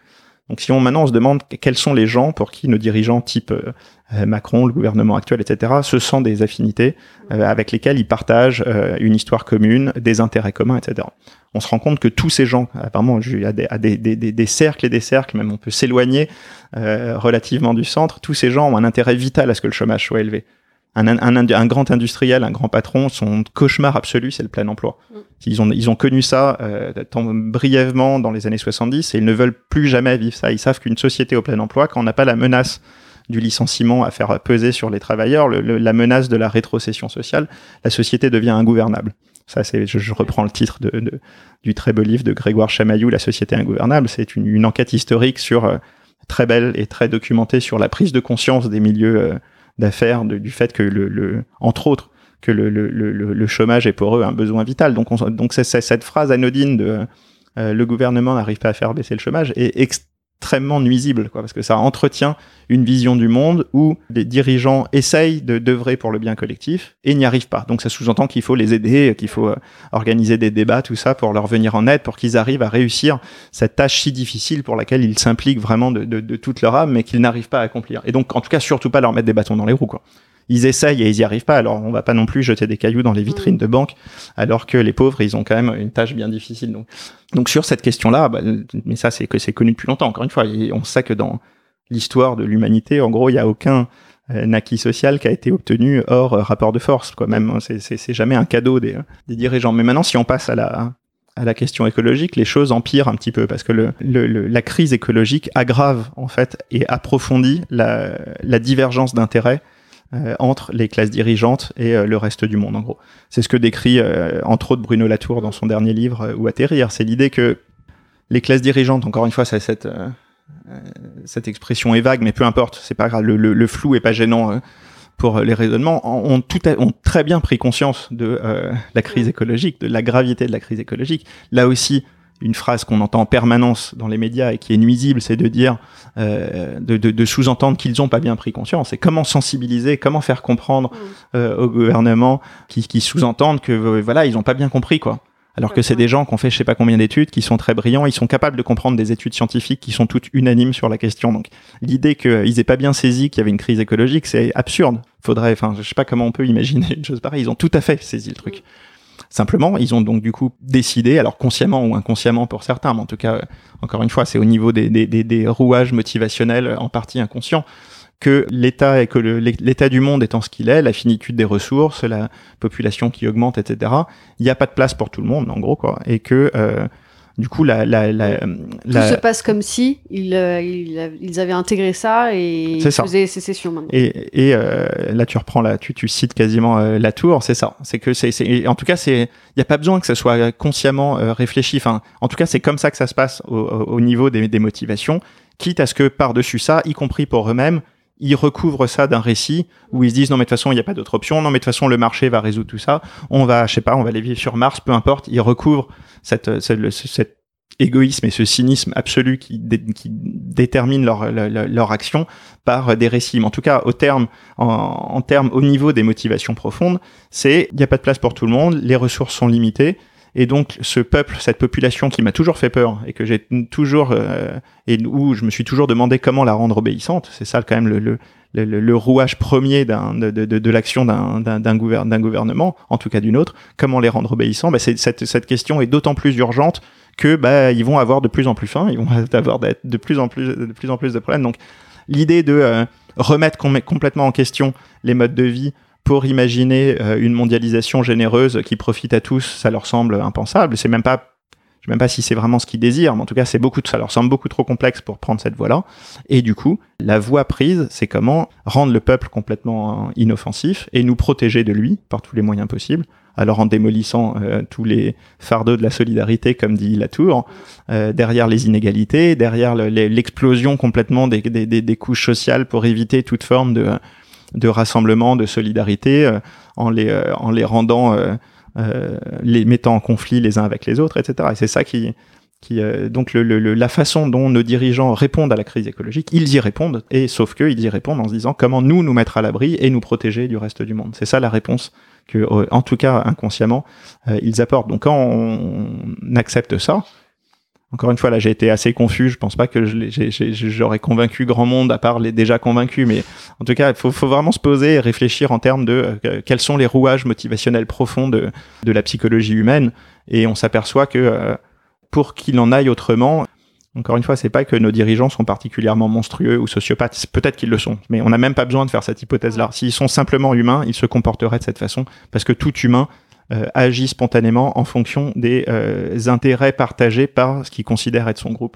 Donc si on maintenant on se demande quels sont les gens pour qui nos dirigeants type euh, Macron, le gouvernement actuel, et cetera, se sentent des affinités euh, avec lesquelles ils partagent euh, une histoire commune, des intérêts communs, et cetera. On se rend compte que tous ces gens, apparemment, à des, à des, des, des, des cercles et des cercles, même on peut s'éloigner euh, relativement du centre, tous ces gens ont un intérêt vital à ce que le chômage soit élevé. Un, un, un, un grand industriel, un grand patron, son cauchemar absolu, c'est le plein emploi. Mmh. Ils ont, ils ont connu ça euh, tant, brièvement dans les années soixante-dix et ils ne veulent plus jamais vivre ça. Ils savent qu'une société au plein emploi, quand on n'a pas la menace du licenciement à faire peser sur les travailleurs, le, le, la menace de la rétrocession sociale, la société devient ingouvernable. Ça, c'est, je, je reprends le titre de, de, du très beau livre de Grégoire Chamaillou, La société ingouvernable. C'est une, une enquête historique sur, euh, très belle et très documentée sur la prise de conscience des milieux euh, d'affaires, de, du fait que, le, le, entre autres, que le, le, le, le chômage est pour eux un besoin vital. Donc, on, donc c'est, c'est cette phrase anodine de euh, le gouvernement n'arrive pas à faire baisser le chômage est extrêmement nuisible, quoi, parce que ça entretient une vision du monde où les dirigeants essayent de d'œuvrer pour le bien collectif et n'y arrivent pas. Donc ça sous-entend qu'il faut les aider, qu'il faut euh, organiser des débats, tout ça, pour leur venir en aide, pour qu'ils arrivent à réussir cette tâche si difficile pour laquelle ils s'impliquent vraiment de, de, de toute leur âme, mais qu'ils n'arrivent pas à accomplir. Et donc, en tout cas, surtout pas leur mettre des bâtons dans les roues, quoi. Ils essayent et ils y arrivent pas, alors on va pas non plus jeter des cailloux dans les vitrines mmh. de banques, alors que les pauvres, ils ont quand même une tâche bien difficile. Donc, donc sur cette question-là, bah, mais ça, c'est que c'est connu depuis longtemps, encore une fois, et on sait que dans l'histoire de l'humanité, en gros, il y a aucun euh, acquis social qui a été obtenu hors euh, rapport de force, quoi. Même, c'est, c'est, c'est jamais un cadeau des, des dirigeants. Mais maintenant, si on passe à la, à la question écologique, les choses empirent un petit peu, parce que le, le, le, la crise écologique aggrave, en fait, et approfondit la, la divergence d'intérêts Euh, entre les classes dirigeantes et euh, le reste du monde, en gros. C'est ce que décrit, euh, entre autres, Bruno Latour dans son dernier livre, euh, Où atterrir. C'est l'idée que les classes dirigeantes, encore une fois, c'est cette, euh, euh, cette expression est vague, mais peu importe, c'est pas grave, le, le, le flou est pas gênant euh, pour les raisonnements, ont, tout a, ont très bien pris conscience de euh, la crise écologique, de la gravité de la crise écologique. Là aussi, une phrase qu'on entend en permanence dans les médias et qui est nuisible, c'est de dire, euh, de, de, de sous-entendre qu'ils n'ont pas bien pris conscience. Et comment sensibiliser, comment faire comprendre euh, au gouvernement qui, qui sous-entendent que euh, voilà, ils n'ont pas bien compris, quoi. Alors que c'est des gens qui ont fait je sais pas combien d'études, qui sont très brillants, ils sont capables de comprendre des études scientifiques qui sont toutes unanimes sur la question. Donc l'idée qu'ils aient pas bien saisi qu'il y avait une crise écologique, c'est absurde. Faudrait, enfin, je sais pas comment on peut imaginer une chose pareille. Ils ont tout à fait saisi le truc. Simplement, ils ont donc du coup décidé, alors consciemment ou inconsciemment pour certains, mais en tout cas, euh, encore une fois, c'est au niveau des, des, des, des rouages motivationnels en partie inconscients, que l'état et que le, l'état du monde étant ce qu'il est, la finitude des ressources, la population qui augmente, et cetera, il n'y a pas de place pour tout le monde, en gros, quoi, et que euh, du coup, la, la, la,
tout
la...
se passe comme si ils, euh, ils, ils avaient intégré ça et ils faisaient sécession maintenant.
Et, et euh, là, tu reprends là, tu, tu cites quasiment euh, Latour, c'est ça. C'est que c'est, c'est, en tout cas, c'est, il n'y a pas besoin que ça soit consciemment euh, réfléchi. Enfin, en tout cas, c'est comme ça que ça se passe au, au niveau des, des motivations, quitte à ce que par-dessus ça, y compris pour eux-mêmes, ils recouvrent ça d'un récit où ils se disent non mais de toute façon il n'y a pas d'autre option, non mais de toute façon le marché va résoudre tout ça, on va, je sais pas, on va aller vivre sur Mars, peu importe, ils recouvrent cette, cette, cet égoïsme et ce cynisme absolu qui, dé, qui détermine leur, leur, leur action par des récits. Mais en tout cas, au terme, en, en termes, au niveau des motivations profondes, c'est il n'y a pas de place pour tout le monde, les ressources sont limitées. Et donc, ce peuple, cette population qui m'a toujours fait peur et que j'ai toujours euh, et où je me suis toujours demandé comment la rendre obéissante, c'est ça quand même le, le, le, le rouage premier d'un, de, de, de l'action d'un, d'un, d'un, gouver- d'un gouvernement, en tout cas d'une autre. Comment les rendre obéissants ? Ben, c'est, cette, cette question est d'autant plus urgente que bah ils vont avoir de plus en plus faim, ils vont avoir de plus en plus de plus en plus de problèmes. Donc, l'idée de euh, remettre com- complètement en question les modes de vie pour imaginer euh, une mondialisation généreuse qui profite à tous, ça leur semble impensable. C'est même pas, je sais même pas si c'est vraiment ce qu'ils désirent, mais en tout cas, c'est beaucoup, ça leur semble beaucoup trop complexe pour prendre cette voie-là. Et du coup, la voie prise, c'est comment rendre le peuple complètement inoffensif et nous protéger de lui par tous les moyens possibles. Alors en démolissant euh, tous les fardeaux de la solidarité, comme dit Latour, euh, derrière les inégalités, derrière le, les, l'explosion complètement des, des, des, des couches sociales pour éviter toute forme de de rassemblement, de solidarité, euh, en les euh, en les rendant, euh, euh, les mettant en conflit les uns avec les autres, et cetera. Et c'est ça qui qui euh, donc le, le, la façon dont nos dirigeants répondent à la crise écologique, ils y répondent, et sauf que ils y répondent en se disant comment nous nous mettre à l'abri et nous protéger du reste du monde. C'est ça la réponse que, euh, en tout cas inconsciemment, euh, ils apportent. Donc quand on, on accepte ça, Encore une fois, là, j'ai été assez confus. Je pense pas que je l'ai, j'ai, j'ai, j'aurais convaincu grand monde, à part les déjà convaincus. Mais en tout cas, il faut, faut vraiment se poser et réfléchir en termes de euh, quels sont les rouages motivationnels profonds de, de la psychologie humaine. Et on s'aperçoit que euh, pour qu'il en aille autrement, encore une fois, c'est pas que nos dirigeants sont particulièrement monstrueux ou sociopathes. Peut-être qu'ils le sont, mais on n'a même pas besoin de faire cette hypothèse-là. S'ils sont simplement humains, ils se comporteraient de cette façon, parce que tout humain Euh, agit spontanément en fonction des euh, intérêts partagés par ce qu'il considère être son groupe.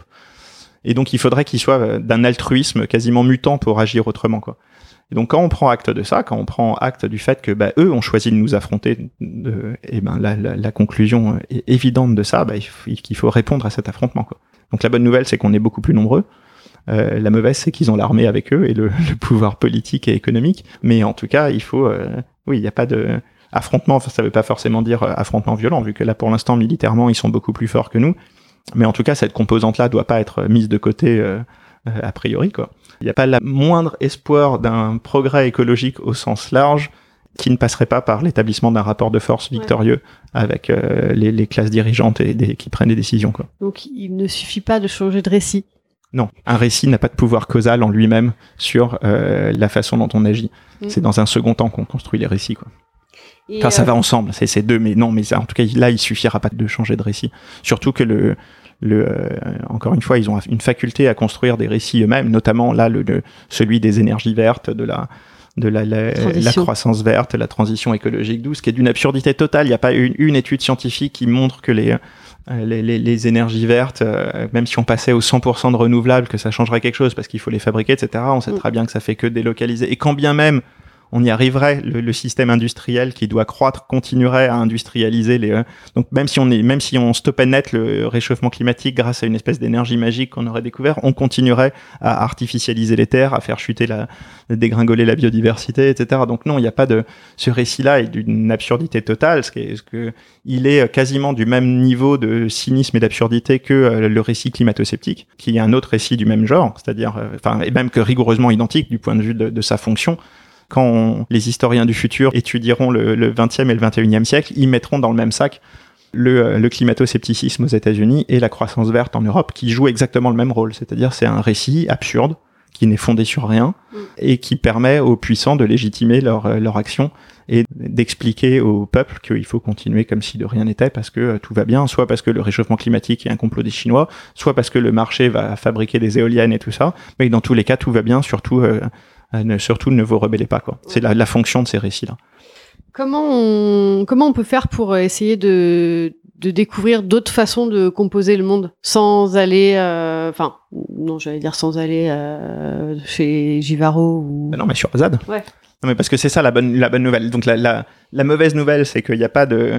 Et donc, il faudrait qu'il soit euh, d'un altruisme quasiment mutant pour agir autrement, quoi. Et donc, quand on prend acte de ça, quand on prend acte du fait que bah, eux ont choisi de nous affronter, de, et ben la, la, la conclusion est évidente de ça, bah, il faut, qu'il faut répondre à cet affrontement, quoi. Donc, la bonne nouvelle, c'est qu'on est beaucoup plus nombreux. Euh, la mauvaise, c'est qu'ils ont l'armée avec eux et le, le pouvoir politique et économique. Mais en tout cas, il faut, euh, oui, il n'y a pas de affrontement, ça veut pas forcément dire affrontement violent, vu que là, pour l'instant, militairement, ils sont beaucoup plus forts que nous. Mais en tout cas, cette composante-là doit pas être mise de côté euh, euh, a priori, quoi. Il n'y a pas le moindre espoir d'un progrès écologique au sens large qui ne passerait pas par l'établissement d'un rapport de force victorieux ouais. avec euh, les, les classes dirigeantes et des, qui prennent des décisions, quoi.
Donc, il ne suffit pas de changer de récit.
Non, un récit n'a pas de pouvoir causal en lui-même sur euh, la façon dont on agit. Mmh. C'est dans un second temps qu'on construit les récits, quoi. Et enfin, euh... ça va ensemble, c'est ces deux, mais non, mais ça, en tout cas, là, il suffira pas de changer de récit. Surtout que le, le, euh, encore une fois, ils ont une faculté à construire des récits eux-mêmes, notamment là, le, le celui des énergies vertes, de la, de la, la, la croissance verte, la transition écologique douce, qui est d'une absurdité totale. Il n'y a pas une, une étude scientifique qui montre que les Les, les, les énergies vertes, euh, même si on passait au cent pour cent de renouvelables, que ça changerait quelque chose parce qu'il faut les fabriquer, et cetera. On sait mmh. très bien que ça fait que délocaliser. Et quand bien même on y arriverait, le, le système industriel qui doit croître continuerait à industrialiser les. Euh, donc même si on est, même si on stoppait net le réchauffement climatique grâce à une espèce d'énergie magique qu'on aurait découvert, on continuerait à artificialiser les terres, à faire chuter la, dégringoler la biodiversité, et cetera. Donc non, il n'y a pas de. Ce récit-là est d'une absurdité totale, ce qui est, ce que il est quasiment du même niveau de cynisme et d'absurdité que euh, le récit climato-sceptique, qui est un autre récit du même genre, c'est-à-dire, enfin, euh, et même que rigoureusement identique du point de vue de, de sa fonction. Quand on, les historiens du futur étudieront le, le vingtième et le vingt et unième siècle, ils mettront dans le même sac le, le climato-scepticisme aux États-Unis et la croissance verte en Europe, qui jouent exactement le même rôle. C'est-à-dire, c'est un récit absurde, qui n'est fondé sur rien, mmh. et qui permet aux puissants de légitimer leur, leur action et d'expliquer au peuple qu'il faut continuer comme si de rien n'était parce que tout va bien, soit parce que le réchauffement climatique est un complot des Chinois, soit parce que le marché va fabriquer des éoliennes et tout ça, mais dans tous les cas, tout va bien, surtout... Euh, Ne, surtout ne vous rebellez pas, quoi. C'est la, la fonction de ces récits-là.
Comment on, comment on peut faire pour essayer de, de découvrir d'autres façons de composer le monde sans aller, enfin, euh, non, j'allais dire sans aller euh, chez Givaro ou.
Ben non, mais sur Azad.
Ouais.
Non, mais parce que c'est ça la bonne, la bonne nouvelle. Donc la, la, la mauvaise nouvelle, c'est qu'il n'y a pas de,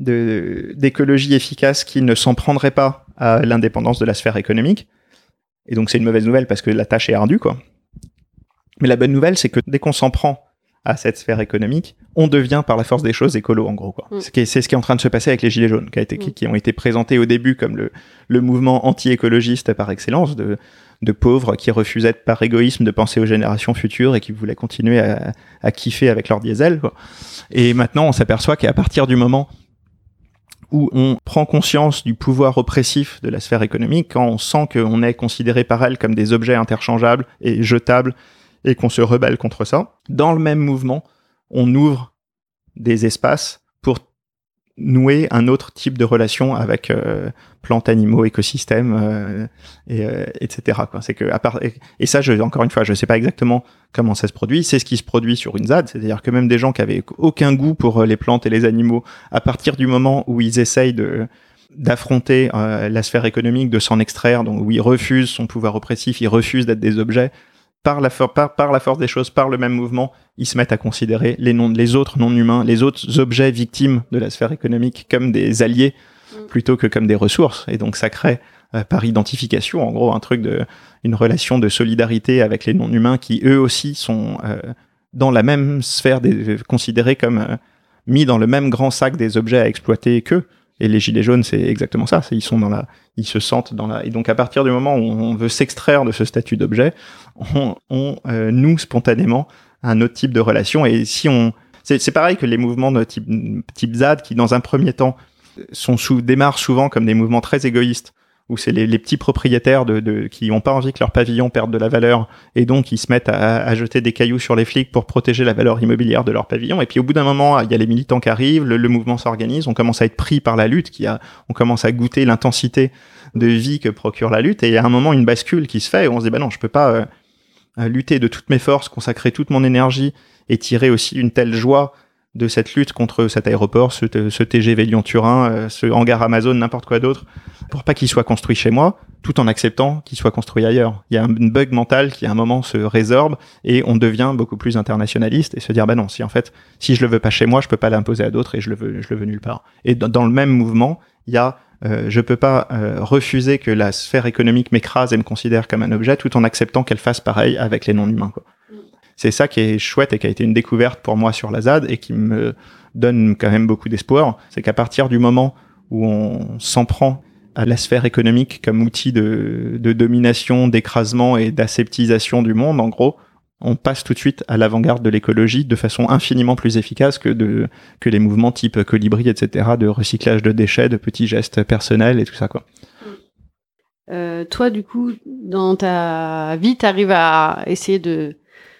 de, d'écologie efficace qui ne s'en prendrait pas à l'indépendance de la sphère économique. Et donc c'est une mauvaise nouvelle parce que la tâche est ardue, quoi. Mais la bonne nouvelle, c'est que dès qu'on s'en prend à cette sphère économique, on devient par la force des choses écolo, en gros, quoi. Mm. C'est, c'est ce qui est en train de se passer avec les Gilets jaunes, qui, a été, mm. qui, qui ont été présentés au début comme le, le mouvement anti-écologiste par excellence, de, de pauvres qui refusaient par égoïsme de penser aux générations futures et qui voulaient continuer à, à kiffer avec leur diesel, quoi. Et maintenant, on s'aperçoit qu'à partir du moment où on prend conscience du pouvoir oppressif de la sphère économique, quand on sent qu'on est considéré par elle comme des objets interchangeables et jetables, et qu'on se rebelle contre ça, dans le même mouvement, on ouvre des espaces pour nouer un autre type de relation avec euh, plantes, animaux, écosystèmes, euh, et, euh, et cetera, quoi. C'est que à part et, et ça, je, encore une fois, je sais pas exactement comment ça se produit. C'est ce qui se produit sur une ZAD, c'est-à-dire que même des gens qui avaient aucun goût pour les plantes et les animaux, à partir du moment où ils essayent de d'affronter euh, la sphère économique, de s'en extraire, donc où ils refusent son pouvoir oppressif, ils refusent d'être des objets. Par la, for- par, par la force des choses, par le même mouvement, ils se mettent à considérer les, non, les autres non-humains, les autres objets victimes de la sphère économique comme des alliés mmh. plutôt que comme des ressources. Et donc ça crée, euh, par identification, en gros, un truc de, une relation de solidarité avec les non-humains qui, eux aussi, sont euh, dans la même sphère, des, considérés comme euh, mis dans le même grand sac des objets à exploiter qu'eux. Et les Gilets jaunes, c'est exactement ça. C'est, ils sont dans la, ils se sentent dans la, et donc à partir du moment où on veut s'extraire de ce statut d'objet, on, on euh, noue spontanément un autre type de relation. Et si on, c'est, c'est pareil que les mouvements de type, type ZAD qui, dans un premier temps, sont sous, démarrent souvent comme des mouvements très égoïstes, où c'est les, les petits propriétaires de, de, qui n'ont pas envie que leur pavillon perde de la valeur, et donc ils se mettent à, à jeter des cailloux sur les flics pour protéger la valeur immobilière de leur pavillon. Et puis au bout d'un moment, il y a les militants qui arrivent, le, le mouvement s'organise, on commence à être pris par la lutte, qui a, on commence à goûter l'intensité de vie que procure la lutte, et il y a un moment une bascule qui se fait, et on se dit bah non, je peux pas euh, lutter de toutes mes forces, consacrer toute mon énergie, et tirer aussi une telle joie de cette lutte contre cet aéroport, ce, ce T G V Lyon-Turin, euh, ce hangar Amazon, n'importe quoi d'autre, pour pas qu'il soit construit chez moi, tout en acceptant qu'il soit construit ailleurs. Il y a un bug mental qui à un moment se résorbe et on devient beaucoup plus internationaliste et se dire bah non, si en fait, si je le veux pas chez moi, je peux pas l'imposer à d'autres et je le veux, je le veux nulle part. Et dans, dans le même mouvement, il y a euh, je peux pas euh, refuser que la sphère économique m'écrase et me considère comme un objet tout en acceptant qu'elle fasse pareil avec les non-humains, quoi. C'est ça qui est chouette et qui a été une découverte pour moi sur la Z A D et qui me donne quand même beaucoup d'espoir. C'est qu'à partir du moment où on s'en prend à la sphère économique comme outil de, de domination, d'écrasement et d'aseptisation du monde, en gros, on passe tout de suite à l'avant-garde de l'écologie de façon infiniment plus efficace que, de, que les mouvements type Colibri, et cetera, de recyclage de déchets, de petits gestes personnels et tout ça, quoi.
Euh, toi, du coup, dans ta vie, t'arrives à essayer de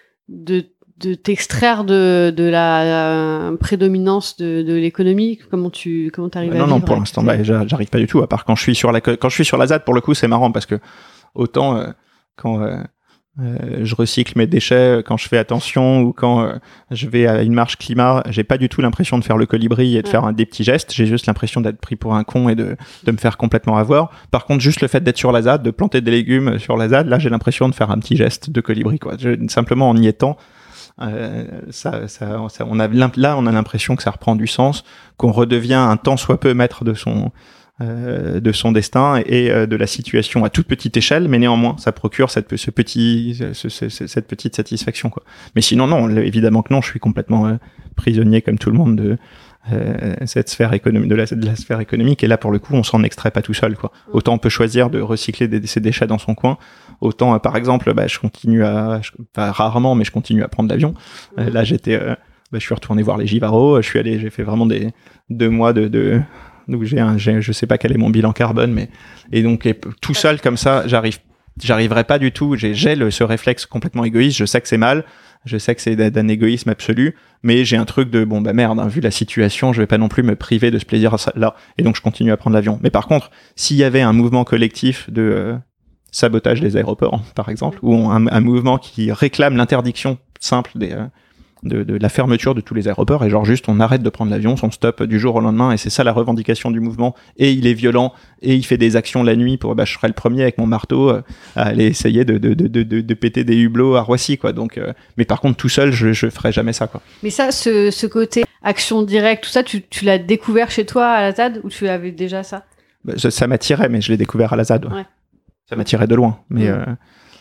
de, de t'extraire de, de la euh, prédominance de, de l'économie. Comment tu comment t'arrives
bah
à
non,
vivre?
Non, pour l'instant, bah, j'arrive pas du tout. À part quand je suis sur la quand je suis sur la Z A D, pour le coup, c'est marrant parce que autant euh, quand euh, euh, je recycle mes déchets, quand je fais attention ou quand euh, je vais à une marche climat, j'ai pas du tout l'impression de faire le colibri et de ouais. faire un, des petits gestes. J'ai juste l'impression d'être pris pour un con et de de me faire complètement avoir. Par contre, juste le fait d'être sur la Z A D, de planter des légumes sur la Z A D, là, j'ai l'impression de faire un petit geste de colibri, quoi. Je, simplement en y étant. Euh, ça, ça, ça, on a là, on a l'impression que ça reprend du sens, qu'on redevient un tant soit peu maître de son, euh, de son destin et euh, de la situation à toute petite échelle, mais néanmoins, ça procure cette, ce petit, ce, ce, cette petite satisfaction, quoi. Mais sinon, non, évidemment que non, je suis complètement euh, prisonnier comme tout le monde de euh, cette sphère économique, de la, de la sphère économique. Et là, pour le coup, on s'en extrait pas tout seul, quoi. Autant on peut choisir de recycler des, ses déchets dans son coin. Autant, euh, par exemple, bah, je continue à, je, pas rarement, mais je continue à prendre l'avion. Euh, là, j'étais, euh, bah, je suis retourné voir les Givaro. Je suis allé, j'ai fait vraiment des deux mois de, de, donc j'ai un, j'ai, je sais pas quel est mon bilan carbone, mais et donc et, tout seul comme ça, j'arrive, j'arriverai pas du tout. J'ai, j'ai le, ce réflexe complètement égoïste. Je sais que c'est mal. Je sais que c'est d'un égoïsme absolu, mais j'ai un truc de bon bah merde, hein, vu la situation, je vais pas non plus me priver de ce plaisir-là, et donc je continue à prendre l'avion. Mais par contre, s'il y avait un mouvement collectif de euh, sabotage des aéroports, par exemple, ou un, un mouvement qui réclame l'interdiction simple des, euh, de, de la fermeture de tous les aéroports, et genre juste on arrête de prendre l'avion, on stoppe du jour au lendemain, et c'est ça la revendication du mouvement, et il est violent, et il fait des actions la nuit pour, bah je serais le premier avec mon marteau euh, à aller essayer de, de, de, de, de, de péter des hublots à Roissy, quoi. Donc, euh, mais par contre tout seul, je, je ferais jamais ça, quoi.
Mais ça, ce, ce côté action directe, tout ça, tu, tu l'as découvert chez toi à la Z A D, ou tu avais déjà ça?
Bah, ça, ça m'attirait, mais je l'ai découvert à la Z A D. Ouais. Ouais. Ça m'attirait de loin, mais. Mmh. Euh,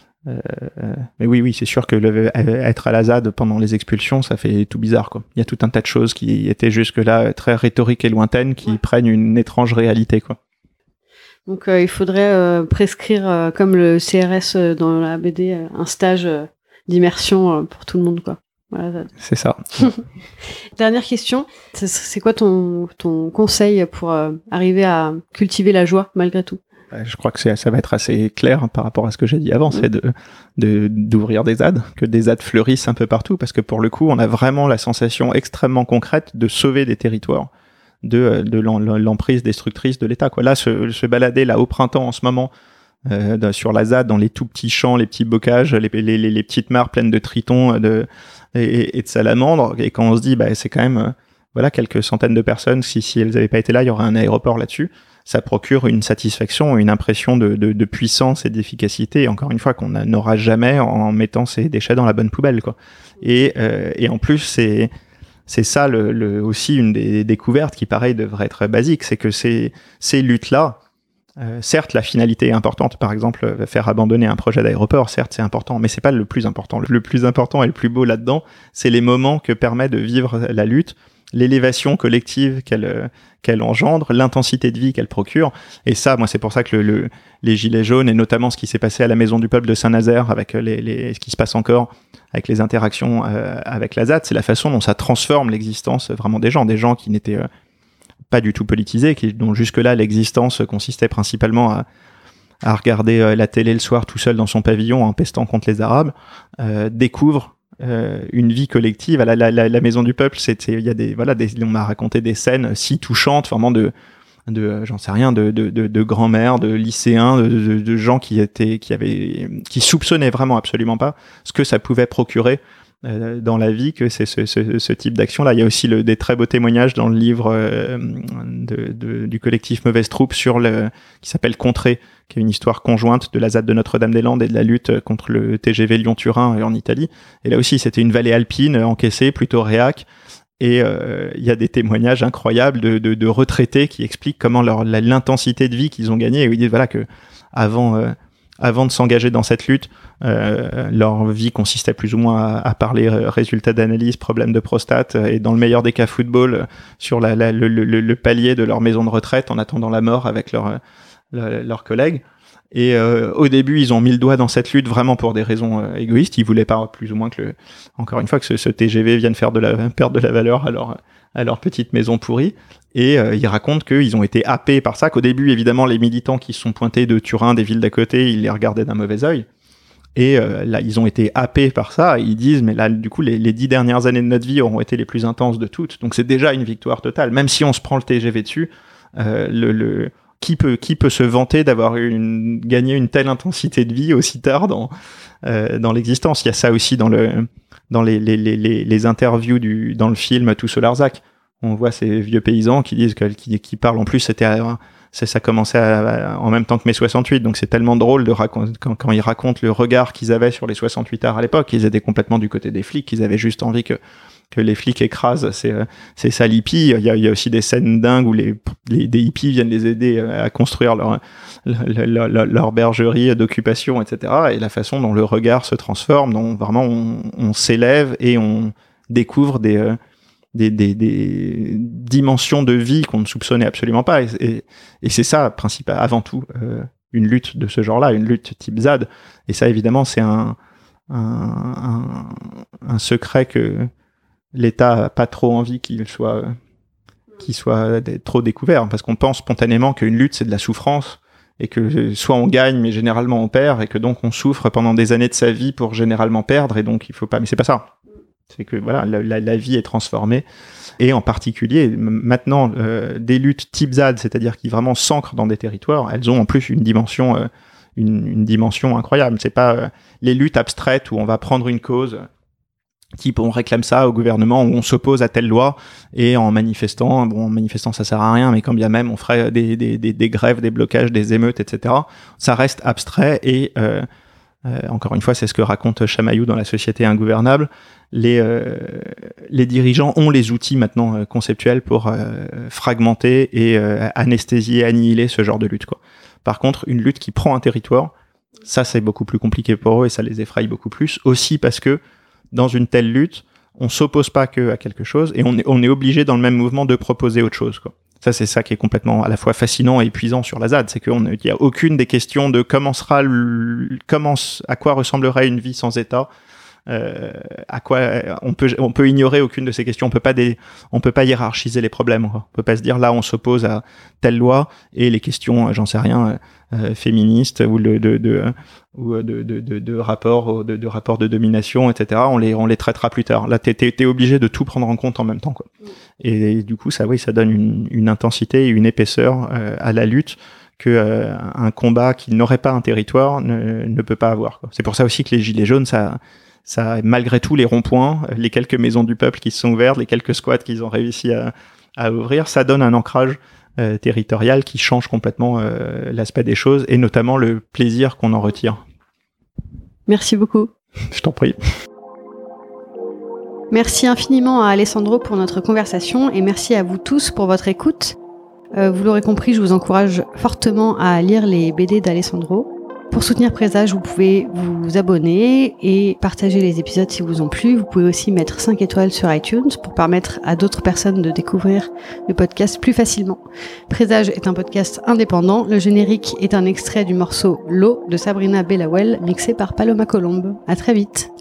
Euh, mais oui, oui, c'est sûr que le, être à la Z A D pendant les expulsions, ça fait tout bizarre, quoi. Il y a tout un tas de choses qui étaient jusque-là très rhétoriques et lointaines qui ouais. prennent une étrange réalité, quoi.
Donc euh, il faudrait euh, prescrire, euh, comme le C R S euh, dans la B D, euh, un stage euh, d'immersion euh, pour tout le monde, quoi. Voilà,
c'est ça.
Dernière question, c'est, c'est quoi ton, ton conseil pour euh, arriver à cultiver la joie malgré tout?
Je crois que c'est, ça va être assez clair par rapport à ce que j'ai dit avant, mmh. c'est de, de, d'ouvrir des Z A D, que des Z A D fleurissent un peu partout, parce que pour le coup, on a vraiment la sensation extrêmement concrète de sauver des territoires de, de l'emprise destructrice de l'État, quoi. Là, se, se balader là au printemps en ce moment, euh, sur la Z A D, dans les tout petits champs, les petits bocages, les, les, les, les petites mares pleines de tritons de, et, et de salamandres, et quand on se dit, bah, c'est quand même, euh, voilà, quelques centaines de personnes, si, si elles n'avaient pas été là, il y aurait un aéroport là-dessus. Ça procure une satisfaction, une impression de, de, de puissance et d'efficacité, encore une fois, qu'on n'aura jamais en mettant ces déchets dans la bonne poubelle, quoi. Et, euh, et en plus, c'est, c'est ça le, le, aussi une des découvertes qui, pareil, devrait être basique, c'est que ces, ces luttes-là, euh, certes, la finalité est importante, par exemple, faire abandonner un projet d'aéroport, certes, c'est important, mais c'est pas le plus important. Le plus important et le plus beau là-dedans, c'est les moments que permet de vivre la lutte, l'élévation collective qu'elle qu'elle engendre, l'intensité de vie qu'elle procure. Et ça, moi, c'est pour ça que le, le, les Gilets jaunes, et notamment ce qui s'est passé à la Maison du Peuple de Saint-Nazaire, avec les, les, ce qui se passe encore avec les interactions euh, avec la Z A D, c'est la façon dont ça transforme l'existence vraiment des gens, des gens qui n'étaient euh, pas du tout politisés, qui, dont jusque-là l'existence consistait principalement à, à regarder euh, la télé le soir tout seul dans son pavillon en pestant contre les Arabes, euh, découvre euh, une vie collective. La, la, la, la Maison du Peuple, c'était, il y a des, voilà, des, on m'a raconté des scènes si touchantes, vraiment de, de, euh, j'en sais rien, de, de, de, de grand-mères, de lycéens, de, de, de gens qui étaient, qui avaient, qui soupçonnaient vraiment absolument pas ce que ça pouvait procurer euh, dans la vie, que c'est ce, ce, ce type d'action-là. Il y a aussi le, des très beaux témoignages dans le livre euh, de, de, du collectif Mauvaise Troupe sur le, qui s'appelle Contrée, qui est une histoire conjointe de la Z A D de Notre-Dame-des-Landes et de la lutte contre le T G V Lyon-Turin en Italie. Et là aussi, c'était une vallée alpine encaissée, plutôt réac. Et il euh, y a des témoignages incroyables de, de, de retraités qui expliquent comment leur, la, l'intensité de vie qu'ils ont gagnée. Et ils disent voilà que avant, euh, avant de s'engager dans cette lutte, euh, leur vie consistait plus ou moins à, à parler résultats d'analyse, problèmes de prostate, et dans le meilleur des cas football, sur la, la, le, le, le palier de leur maison de retraite en attendant la mort avec leur Le, leurs collègues. Et euh, au début, ils ont mis le doigt dans cette lutte vraiment pour des raisons euh, égoïstes. Ils voulaient pas plus ou moins que, le, encore une fois, que ce, ce T G V vienne faire de la perdre de la valeur à leur à leur petite maison pourrie. Et euh, ils racontent qu'ils ont été happés par ça. Qu'au début, évidemment, les militants qui se sont pointés de Turin, des villes d'à côté, ils les regardaient d'un mauvais œil. Et euh, là, ils ont été happés par ça. Et ils disent, mais là, du coup, les, les dix dernières années de notre vie auront été les plus intenses de toutes. Donc, c'est déjà une victoire totale. Même si on se prend le T G V dessus, euh, le, le Qui peut, qui peut se vanter d'avoir une, gagné une telle intensité de vie aussi tard dans, euh, dans l'existence? Il y a ça aussi dans le, dans les, les, les, les interviews du, dans le film Tous au Larzac. On voit ces vieux paysans qui disent que, qui, qui parlent en plus, c'était, à, ça, ça commençait à, à, en même temps que mai soixante-huit. Donc c'est tellement drôle de raconter, quand, quand ils racontent le regard qu'ils avaient sur les soixante-huit ards à l'époque. Ils étaient complètement du côté des flics. Ils avaient juste envie que, que les flics écrasent ces, ces sales hippies. Il y a, il y a aussi des scènes dingues où les, les, des hippies viennent les aider à construire leur, leur, leur, leur bergerie d'occupation, et cetera. Et la façon dont le regard se transforme, dont vraiment on, on s'élève et on découvre des, des, des, des dimensions de vie qu'on ne soupçonnait absolument pas. Et, et, et c'est ça, principal, avant tout, euh, une lutte de ce genre-là, une lutte type Z A D. Et ça, évidemment, c'est un, un, un, un secret que l'État a pas trop envie qu'il soit, qu'il soit trop découvert, parce qu'on pense spontanément qu'une lutte, c'est de la souffrance, et que soit on gagne, mais généralement on perd, et que donc on souffre pendant des années de sa vie pour généralement perdre, et donc il faut pas, mais c'est pas ça. C'est que voilà, la, la, la vie est transformée, et en particulier, maintenant, euh, des luttes type Z A D, c'est-à-dire qui vraiment s'ancrent dans des territoires, elles ont en plus une dimension, euh, une, une dimension incroyable. C'est pas euh, les luttes abstraites où on va prendre une cause, type on réclame ça au gouvernement, où on s'oppose à telle loi, et en manifestant, bon, en manifestant ça sert à rien, mais quand bien même on ferait des, des, des, des grèves, des blocages, des émeutes, et cetera. Ça reste abstrait, et euh, euh, encore une fois, c'est ce que raconte Chamaillou dans La Société ingouvernable. Les, euh, les dirigeants ont les outils maintenant euh, conceptuels pour euh, fragmenter et euh, anesthésier, annihiler ce genre de lutte, quoi. Par contre, une lutte qui prend un territoire, ça c'est beaucoup plus compliqué pour eux, et ça les effraie beaucoup plus, aussi parce que dans une telle lutte, on s'oppose pas que à quelque chose, et on est, on est obligé dans le même mouvement de proposer autre chose, quoi. Ça, c'est ça qui est complètement à la fois fascinant et épuisant sur la Z A D, c'est qu'il n'y a aucune des questions de comment sera, le, comment, à quoi ressemblerait une vie sans État. Euh, à quoi on peut on peut ignorer aucune de ces questions. On peut pas des on peut pas hiérarchiser les problèmes, quoi. On peut pas se dire là on s'oppose à telle loi et les questions, j'en sais rien, euh, féministes ou le de de ou de de de, de rapports de, de rapports de domination, et cetera. On les on les traitera plus tard. Là t'es t'es, t'es obligé de tout prendre en compte en même temps, quoi. Et, et du coup ça oui ça donne une une intensité et une épaisseur euh, à la lutte que euh, un combat qui n'aurait pas un territoire ne ne peut pas avoir, quoi. C'est pour ça aussi que les gilets jaunes ça Ça, malgré tout, les ronds-points, les quelques maisons du peuple qui se sont ouvertes, les quelques squats qu'ils ont réussi à, à ouvrir, ça donne un ancrage euh, territorial qui change complètement euh, l'aspect des choses, et notamment le plaisir qu'on en retire.
Merci beaucoup.
Je t'en prie.
Merci infiniment à Alessandro pour notre conversation, et merci à vous tous pour votre écoute. Euh, vous l'aurez compris, je vous encourage fortement à lire les B D d'Alessandro. Pour soutenir Présage, vous pouvez vous abonner et partager les épisodes si vous ont plu. Vous pouvez aussi mettre cinq étoiles sur iTunes pour permettre à d'autres personnes de découvrir le podcast plus facilement. Présage est un podcast indépendant. Le générique est un extrait du morceau L'eau de Sabrina Bellawell, mixé par Paloma Colombe. À très vite.